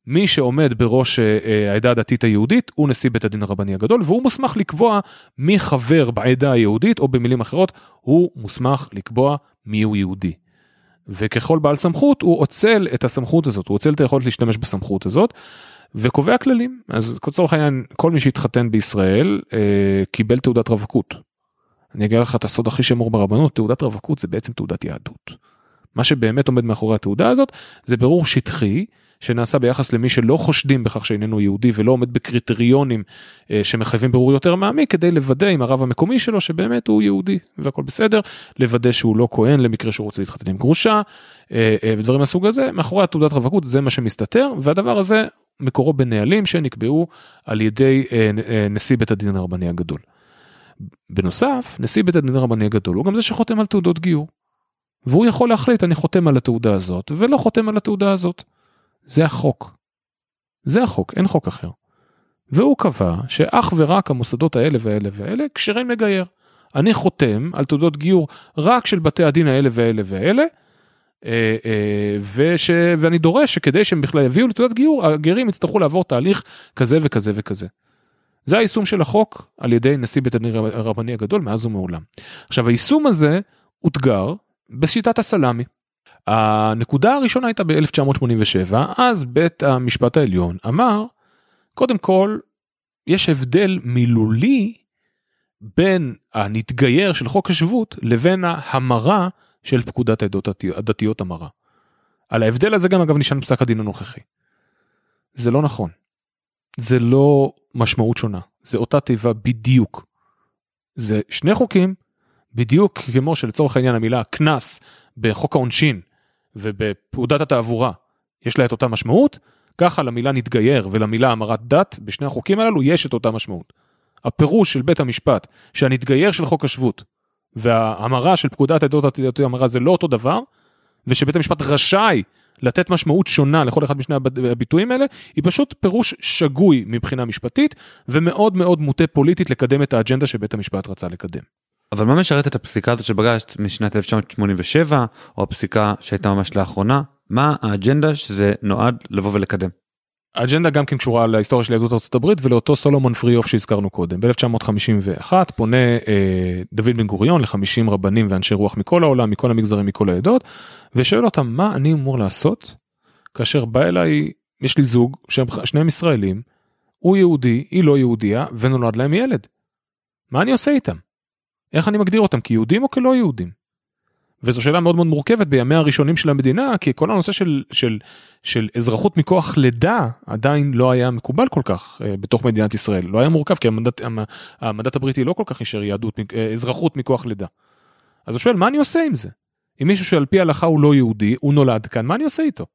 מי שעומד בראש העדה הדתית היהודית הוא נשיא בית הדין הרבני הגדול, והוא מוסמך לקבוע מי חבר בעדה היהודית, או במילים אחרות, הוא מוסמך לקבוע מי הוא יהודי. וככל בעל סמכות, הוא עוצל את הסמכות הזאת, הוא עוצל את היכולת להשתמש בסמכות הזאת, וקובע כללים. אז לצורך העניין, כל מי שהתחתן בישראל, אה, קיבל תעודת רווקות. אני אגיד לך את הסוד הכי שמור ברבנות, תעודת רווקות זה בעצם תעודת יהדות. מה שבאמת עומד מאחורי התעודה הזאת, זה ברור שטחי, שנעשה ביחס למי שלא חושדים בכך שאיננו יהודי, ולא עומד בקריטריונים אה, שמחייבים ברור יותר מעמיק, כדי לוודא עם הרב המקומי שלו, שבאמת הוא יהודי, והכל בסדר, לוודא שהוא לא כהן, למקרה שהוא רוצה להתחתן עם גרושה, אה, אה, ודברים מהסוג הזה, מאחורי התעודת רווקות זה מה שמסתתר, והדבר הזה מקורו בנהלים שנקבעו על ידי אה, אה, נשיא בית הדין הרבני הגדול. בנוסף, נשיא בית הדין הרבני הגדול, הוא גם זה שחותם על תעודות גיור, והוא יכול להחליט, אני חותם על התעודה הזאת, ולא חותם על התעודה הזאת. זה החוק. זה החוק, אין חוק אחר. והוא קבע שאך ורק המוסדות האלה והאלה והאלה כשרים לגייר. אני חותם על תעודות גיור רק של בתי הדין האלה והאלה והאלה, וש... ואני דורש שכדי שהם בכלל יביאו לתעודת גיור, הגרים יצטרכו לעבור תהליך כזה וכזה וכזה. זה היישום של החוק על ידי נשיא בית הדין הרבני הגדול מאז ומעולם. עכשיו, היישום הזה הותגר בשיטת הסלאמי. הנקודה הראשונה הייתה ב-אלף תשע מאות שמונים ושבע, אז בית המשפט העליון אמר, קודם כל, יש הבדל מילולי בין הנתגייר של חוק השבות, לבין ההמרה של פקודת העדות הדתיות המרה. על ההבדל הזה גם אגב נשען פסק הדין הנוכחי. זה לא נכון. זה לא משמעות שונה. זה אותה תיבה בדיוק. זה שני חוקים, בדיוק כמו שלצורך העניין המילה כנס בחוק העונשין ובפקודת התעבורה יש לה את אותה משמעות, ככה למילה נתגייר ולמילה המרת דת בשני החוקים הללו יש את אותה משמעות. הפירוש של בית המשפט שהנתגייר של חוק השבות וההמרה של פקודת העדות הדתיות המרה זה לא אותו דבר, ושבית המשפט רשאי לתת משמעות שונה לכל אחד משני הביטויים האלה, היא פשוט פירוש שגוי מבחינה משפטית, ומאוד מאוד מוטה פוליטית לקדם את האג'נדה שבית המשפט רצה לקדם. אבל מה משרת את הפסיקה הזאת שבג"ץ משנת אלף תשע מאות שמונים ושבע, או הפסיקה שהייתה ממש לאחרונה? מה האג'נדה שזה נועד לבוא ולקדם? האג'נדה גם כן קשורה להיסטוריה של יהדות ארצות הברית, ולאותו סולומון פריאוף שהזכרנו קודם. ב-אלף תשע מאות חמישים ואחת פונה אה, דוד בן גוריון ל-חמישים רבנים ואנשי רוח מכל העולם, מכל המגזרים, מכל העדות, ושואל אותם מה אני אמור לעשות, כאשר בא אליי, יש לי זוג, שהם שניהם ישראלים, הוא יהודי, היא לא יהודיה, ונולד להם ילד. מה אני עושה איתם? איך אני מגדיר אותם, כיהודים או כלא יהודים? וזו שאלה מאוד מאוד מורכבת בימי הראשונים של המדינה, כי כל הנושא של, של, של אזרחות מכוח לידה עדיין לא היה מקובל כל כך אה, בתוך מדינת ישראל. לא היה מורכב, כי המנדט, המנדט הבריטי לא כל כך אישר יהדות, אה, אזרחות מכוח לידה. אז הוא שואל, מה אני עושה עם זה? אם מישהו שעל פי ההלכה הוא לא יהודי, הוא נולד כאן, מה אני עושה איתו?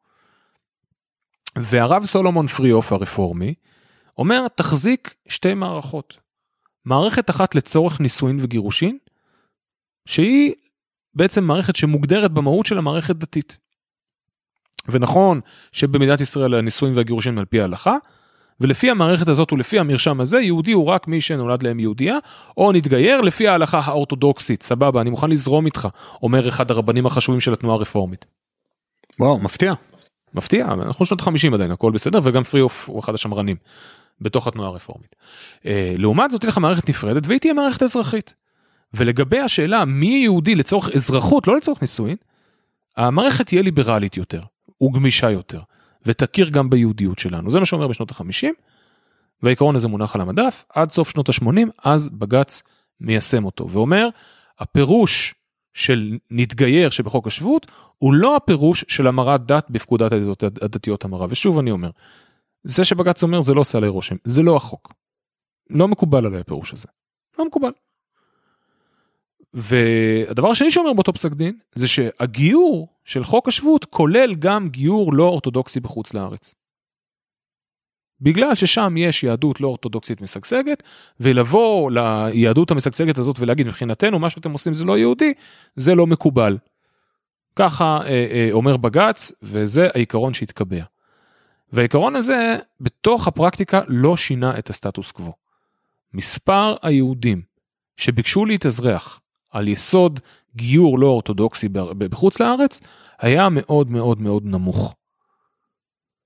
והרב סולומון פריאוף הרפורמי, אומר, תחזיק שתי מערכות. מערכת אחת לצורך נישואין וגירושין, שהיא בעצם מערכת שמוגדרת במהות של המערכת דתית. ונכון שבמדינת ישראל הנישואים והגירושים על פי ההלכה, ולפי המערכת הזאת ולפי המרשם הזה, יהודי הוא רק מי שנולד להם יהודייה, או נתגייר לפי ההלכה האורתודוקסית, סבבה, אני מוכן לזרום איתך, אומר אחד הרבנים החשובים של התנועה הרפורמית. וואו, מפתיע. מפתיע, אנחנו שנות ה-חמישים עדיין, הכל בסדר, וגם פריאוף הוא אחד השמרנים, בתוך התנועה הרפורמית. לעומת זאת, תהיה לך מערכת נפרדת, והיא תהיה מערכת אזרחית. ולגבי השאלה מי יהודי לצורך אזרחות, לא לצורך נישואין, המערכת תהיה ליברלית יותר, וגמישה יותר, ותכיר גם ביהודיות שלנו. זה מה שאומר בשנות ה-חמישים, והעיקרון הזה מונח על המדף, עד סוף שנות ה-שמונים, אז בג"ץ מיישם אותו, ואומר, הפירוש של נתגייר שבחוק השבות, הוא לא הפירוש של המרת דת בפקודת הדתיות המרה, ושוב אני אומר, זה שבג"ץ אומר זה לא עושה עלי רושם, זה לא החוק. לא מקובל עלי הפירוש הזה. לא מקובל. והדבר השני שאומר באותו פסק דין, זה שהגיור של חוק השבות כולל גם גיור לא אורתודוקסי בחוץ לארץ. בגלל ששם יש יהדות לא אורתודוקסית משגשגת, ולבוא ליהדות המשגשגת הזאת ולהגיד מבחינתנו מה שאתם עושים זה לא יהודי, זה לא מקובל. ככה אה, אה, אומר בג"ץ, וזה העיקרון שהתקבע. והעיקרון הזה בתוך הפרקטיקה לא שינה את הסטטוס קוו. מספר היהודים שביקשו להתאזרח על יסוד גיור לא אורתודוקסי בחוץ לארץ, היה מאוד מאוד מאוד נמוך.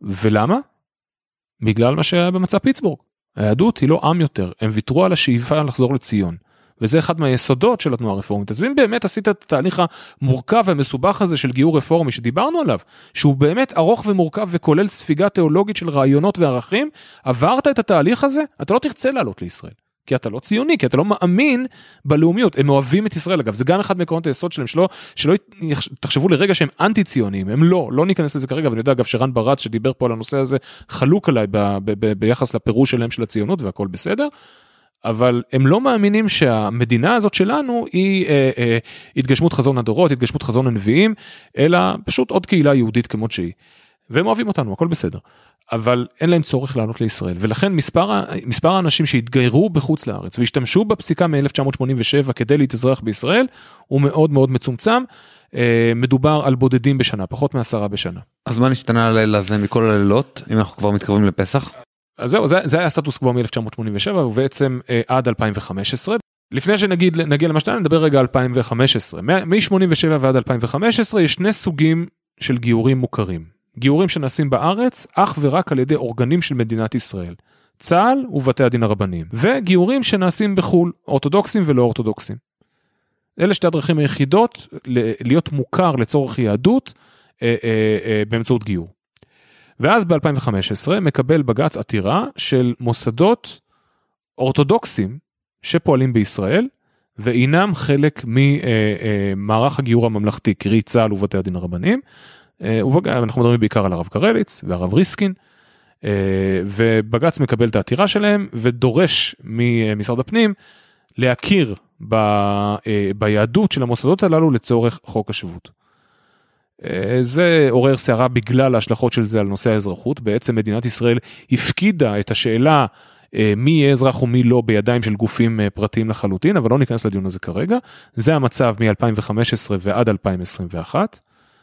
ולמה? בגלל מה שהיה במצע פיטסבורג. היהדות היא לא עם יותר, הם ויתרו על השאיפה לחזור לציון. וזה אחד מהיסודות של התנועה הרפורמית. אז אם באמת עשית את התהליך המורכב והמסובך הזה של גיור רפורמי שדיברנו עליו, שהוא באמת ארוך ומורכב וכולל ספיגה תיאולוגית של רעיונות וערכים, עברת את התהליך הזה, אתה לא תרצה לעלות לישראל. כי אתה לא ציוני, כי אתה לא מאמין בלאומיות. הם אוהבים את ישראל, אגב. זה גם אחד מעקרונות היסוד שלהם, שלא, שלא תחשבו לרגע שהם אנטי ציוניים. הם לא, לא ניכנס לזה כרגע, ואני יודע, אגב, שרן ברץ שדיבר פה על הנושא הזה, חלוק עליי ב, ב, ב, ביחס לפירוש שלהם של הציונות, והכל בסדר. אבל הם לא מאמינים שהמדינה הזאת שלנו היא אה, אה, התגשמות חזון הדורות, התגשמות חזון הנביאים, אלא פשוט עוד קהילה יהודית כמות שהיא. והם אוהבים אותנו, הכל בסדר. אבל אין להם צורך לעלות לישראל, ולכן מספר, מספר האנשים שהתגיירו בחוץ לארץ, והשתמשו בפסיקה מ-אלף תשע מאות שמונים ושבע כדי להתאזרח בישראל, הוא מאוד מאוד מצומצם, מדובר על בודדים בשנה, פחות מעשרה בשנה. אז מה נשתנה הלילה הזה מכל הלילות, אם אנחנו כבר מתקרבים לפסח? אז זהו, זה, זה היה סטטוס קוו מ-אלף תשע מאות שמונים ושבע, ובעצם עד אלפיים וחמש עשרה. לפני שנגיד, נגיע למשתנה, נדבר רגע אלפיים וחמש עשרה. מ-שמונים ושבע ועד אלפיים וחמש עשרה יש שני סוגים של גיורים מוכרים. גיורים שנעשים בארץ, אך ורק על ידי אורגנים של מדינת ישראל. צה"ל ובתי הדין הרבניים. וגיורים שנעשים בחול, אורתודוקסים ולא אורתודוקסים. אלה שתי הדרכים היחידות להיות מוכר לצורך יהדות אה, אה, אה, באמצעות גיור. ואז ב-אלפיים וחמש עשרה מקבל בג"ץ עתירה של מוסדות אורתודוקסים שפועלים בישראל, ואינם חלק ממערך הגיור הממלכתי, קרי צה"ל ובתי הדין הרבניים, אנחנו מדברים בעיקר על הרב קרליץ והרב ריסקין, ובג"ץ מקבל את העתירה שלהם, ודורש ממשרד הפנים להכיר ב, ביהדות של המוסדות הללו לצורך חוק השבות. זה עורר שערה בגלל ההשלכות של זה על נושא האזרחות. בעצם מדינת ישראל הפקידה את השאלה מי יהיה אזרח ומי לא בידיים של גופים פרטיים לחלוטין, אבל לא ניכנס לדיון הזה כרגע. זה המצב מ-אלפיים וחמש עשרה ועד אלפיים עשרים ואחת.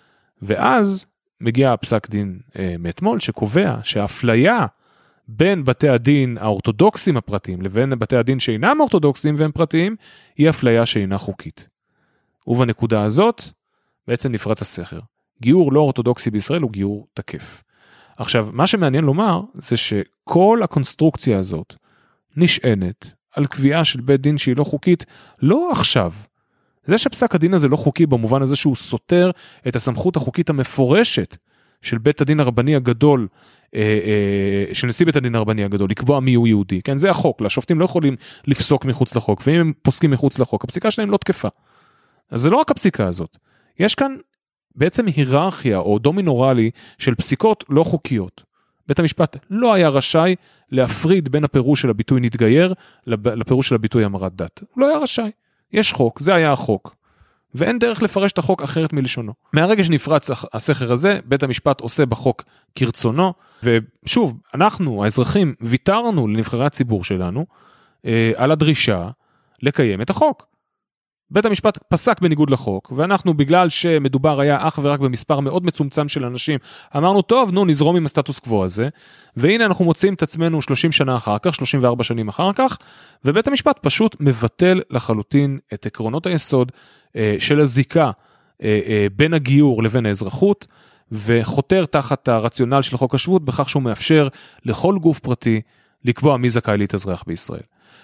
ואז מגיע הפסק דין אה, מאתמול שקובע שהאפליה בין בתי הדין האורתודוקסים הפרטיים לבין בתי הדין שאינם אורתודוקסים והם פרטיים, היא אפליה שאינה חוקית. ובנקודה הזאת בעצם נפרץ הסכר. גיור לא אורתודוקסי בישראל הוא גיור תקף. עכשיו, מה שמעניין לומר זה שכל הקונסטרוקציה הזאת נשענת על קביעה של בית דין שהיא לא חוקית, לא עכשיו. זה שפסק הדין הזה לא חוקי במובן הזה שהוא סותר את הסמכות החוקית המפורשת של בית הדין הרבני הגדול, אה, אה, של נשיא בית הדין הרבני הגדול, לקבוע מי הוא יהודי. כן, זה החוק, לשופטים לא יכולים לפסוק מחוץ לחוק, ואם הם פוסקים מחוץ לחוק, הפסיקה שלהם לא תקפה. אז זה לא רק הפסיקה הזאת. יש כאן בעצם היררכיה או דומינורלי של פסיקות לא חוקיות. בית המשפט לא היה רשאי להפריד בין הפירוש של הביטוי נתגייר לפירוש של הביטוי המרת דת. הוא לא היה רשאי. יש חוק, זה היה החוק, ואין דרך לפרש את החוק אחרת מלשונו. מהרגע שנפרץ הסכר הזה, בית המשפט עושה בחוק כרצונו, ושוב, אנחנו, האזרחים, ויתרנו לנבחרי הציבור שלנו, אה, על הדרישה לקיים את החוק. בית המשפט פסק בניגוד לחוק, ואנחנו בגלל שמדובר היה אך ורק במספר מאוד מצומצם של אנשים, אמרנו, טוב, נו, נזרום עם הסטטוס קוו הזה, והנה אנחנו מוצאים את עצמנו שלושים שנה אחר כך, שלושים וארבע שנים אחר כך, ובית המשפט פשוט מבטל לחלוטין את עקרונות היסוד אה, של הזיקה אה, אה, בין הגיור לבין האזרחות, וחותר תחת הרציונל של חוק השבות, בכך שהוא מאפשר לכל גוף פרטי לקבוע מי זכאי להתאזרח בישראל.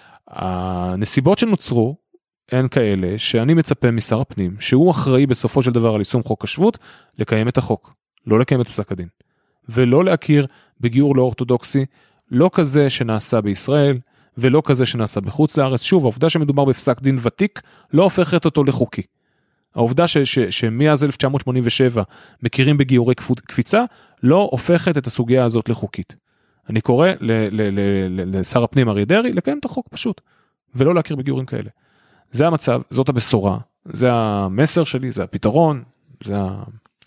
הנסיבות שנוצרו, אין כאלה שאני מצפה משר הפנים, שהוא אחראי בסופו של דבר על יישום חוק השבות, לקיים את החוק, לא לקיים את פסק הדין, ולא להכיר בגיור לא אורתודוקסי, לא כזה שנעשה בישראל, ולא כזה שנעשה בחוץ לארץ. שוב, העובדה שמדובר בפסק דין ותיק, לא הופכת אותו לחוקי. העובדה ש- ש- שמאז אלף תשע מאות שמונים ושבע מכירים בגיורי קפיצה, לא הופכת את הסוגיה הזאת לחוקית. אני קורא ל- ל- ל- ל- לשר הפנים אריה דרעי, לקיים את החוק פשוט, ולא להכיר בגיורים כאלה. זה המצב, זאת הבשורה, זה המסר שלי, זה הפתרון, זה ה...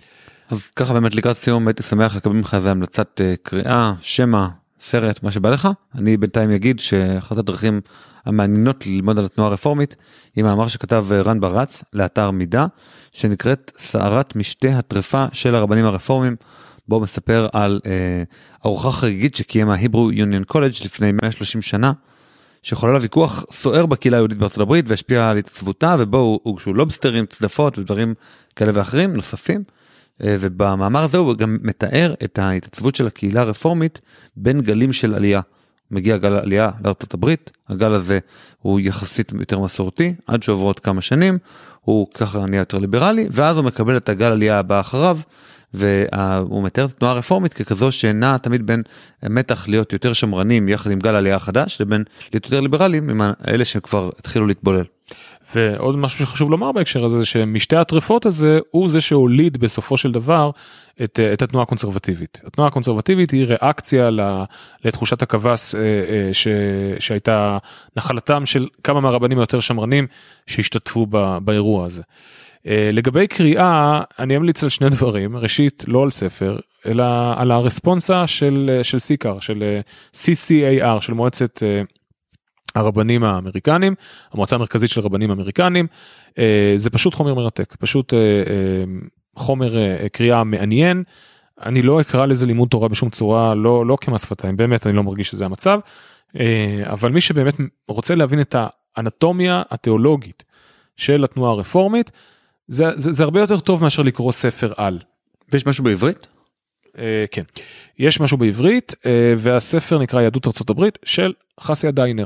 אז ככה באמת לקראת סיום, הייתי שמח לקבל ממך איזה המלצת קריאה, שמע, סרט, מה שבא לך. אני בינתיים אגיד שאחת הדרכים המעניינות ללמוד על התנועה הרפורמית, היא מאמר שכתב רן ברץ, לאתר מידע, שנקראת סערת משתה הטרפה של הרבנים הרפורמים, בו מספר על אה, ארוחה חגיגית שקיים ההיברו יוניון קולג' לפני מאה ושלושים שנה, שחולל ויכוח סוער בקהילה היהודית בארצות הברית והשפיע על התעצבותה, ובו הוגשו לובסטרים, צדפות ודברים כאלה ואחרים נוספים, ובמאמר הזה הוא גם מתאר את ההתעצבות של הקהילה הרפורמית בין גלים של עלייה. מגיע גל העלייה לארצות הברית, הגל הזה הוא יחסית יותר מסורתי, עד שעוברות כמה שנים, הוא ככה נהיה יותר ליברלי, ואז הוא מקבל את הגל העלייה הבא אחריו, והוא מתאר את התנועה הרפורמית ככזו שנעה תמיד בין מתח להיות יותר שמרנים יחד עם גל העלייה החדש, לבין להיות יותר ליברליים עם האלה שכבר התחילו להתבולל. ועוד משהו שחשוב לומר בהקשר הזה, שמשתי הטרפות הזה הוא זה שהוליד בסופו של דבר את, את התנועה הקונסרבטיבית. התנועה הקונסרבטיבית היא ריאקציה לתחושת הכבש ש, שהייתה נחלתם של כמה מהרבנים היותר שמרנים שהשתתפו באירוע הזה. לגבי קריאה, אני אמליץ על שני דברים, ראשית לא על ספר, אלא על הרספונסה של, של סיקר, של סי סי איי אר, של מועצת הרבנים האמריקנים, המועצה המרכזית של הרבנים האמריקנים, זה פשוט חומר מרתק, פשוט חומר קריאה מעניין, אני לא אקרא לזה לימוד תורה בשום צורה, לא, לא כמס שפתיים, באמת אני לא מרגיש שזה המצב, אבל מי שבאמת רוצה להבין את האנטומיה התיאולוגית של התנועה הרפורמית, זה, זה, זה הרבה יותר טוב מאשר לקרוא ספר על. ויש משהו בעברית? כן, יש משהו בעברית, והספר נקרא יהדות ארצות הברית של חסיה דיינר.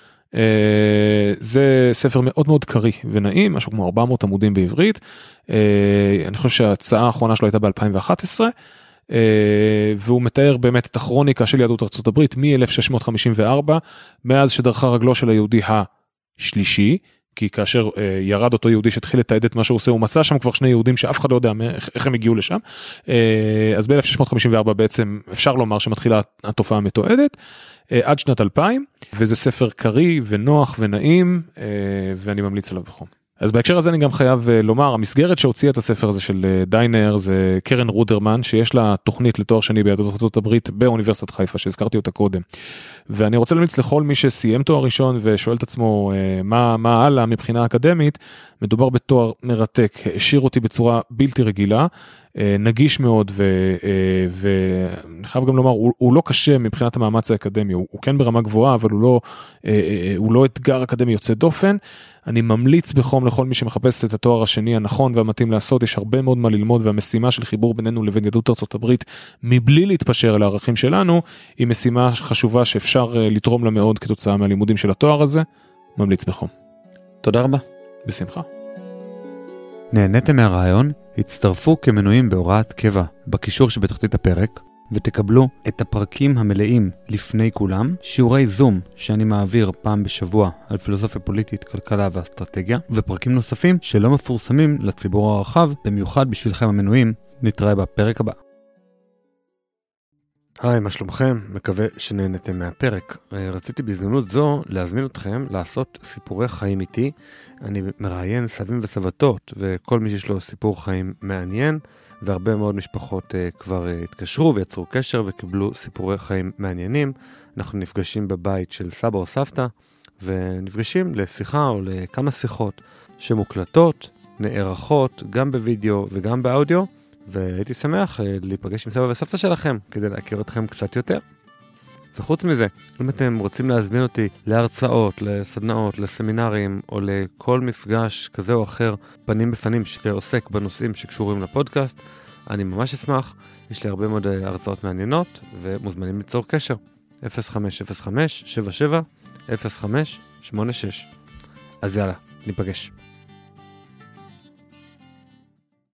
זה ספר מאוד מאוד קרי ונעים, משהו כמו ארבע מאות עמודים בעברית, אני חושב שההצעה האחרונה שלו הייתה ב-אלפיים ואחת עשרה, והוא מתאר באמת את הכרוניקה של יהדות ארצות הברית מ-אלף שש מאות חמישים וארבע, מאז שדרכה רגלו של היהודי השלישי, כי כאשר ירד אותו יהודי שהתחיל לתעד את מה שהוא עושה, הוא מצא שם כבר שני יהודים שאף אחד לא יודע איך הם הגיעו לשם, אז ב-אלף שש מאות חמישים וארבע בעצם אפשר לומר שמתחילה התופעה המתועדת, עד שנת אלפיים, וזה ספר קרי ונוח ונעים, ואני ממליץ עליו בחום. אז בהקשר הזה אני גם חייב לומר, המסגרת שהוציאה את הספר הזה של דיינר, זה קרן רודרמן, שיש לה תוכנית לתואר שני ביהדות ארצות הברית באוניברסיטת חיפה, שהזכרתי אותה קודם. ואני רוצה להמליץ לכל מי שסיים תואר ראשון ושואל את עצמו מה, מה הלאה מבחינה אקדמית, מדובר בתואר מרתק, השאיר אותי בצורה בלתי רגילה, נגיש מאוד, ואני חייב גם לומר, הוא, הוא לא קשה מבחינת המאמץ האקדמי, הוא, הוא כן ברמה גבוהה, אבל הוא לא, הוא לא אתגר אקדמי יוצא דופן. אני ממליץ בחום לכל מי שמחפש את התואר השני הנכון והמתאים לעשות, יש הרבה מאוד מה ללמוד, והמשימה של חיבור בינינו לבין יהדות ארצות הברית, מבלי להתפשר על הערכים שלנו, היא משימה חשובה שאפשר לתרום לה מאוד כתוצאה מהלימודים של התואר הזה. ממליץ בחום. תודה רבה. בשמחה. נהניתם מהרעיון? הצטרפו כמנויים בהוראת קבע בקישור שבתחתית הפרק, ותקבלו את הפרקים המלאים לפני כולם, שיעורי זום שאני מעביר פעם בשבוע על פילוסופיה פוליטית, כלכלה ואסטרטגיה, ופרקים נוספים שלא מפורסמים לציבור הרחב, במיוחד בשבילכם המנויים. נתראה בפרק הבא. היי, מה שלומכם? מקווה שנהנתם מהפרק. רציתי בהזדמנות זו להזמין אתכם לעשות סיפורי חיים איתי. אני מראיין סבים וסבתות, וכל מי שיש לו סיפור חיים מעניין, והרבה מאוד משפחות uh, כבר uh, התקשרו ויצרו קשר וקיבלו סיפורי חיים מעניינים. אנחנו נפגשים בבית של סבא או סבתא, ונפגשים לשיחה או לכמה שיחות שמוקלטות, נערכות, גם בווידאו וגם באודיו, והייתי שמח uh, להיפגש עם סבא וסבתא שלכם, כדי להכיר אתכם קצת יותר. וחוץ מזה, אם אתם רוצים להזמין אותי להרצאות, לסדנאות, לסמינרים, או לכל מפגש כזה או אחר, פנים בפנים שעוסק בנושאים שקשורים לפודקאסט, אני ממש אשמח. יש לי הרבה מאוד הרצאות מעניינות, ומוזמנים ליצור קשר. אפס חמש אפס חמש שבע שבע אפס חמש שמונה שש. אז יאללה, ניפגש.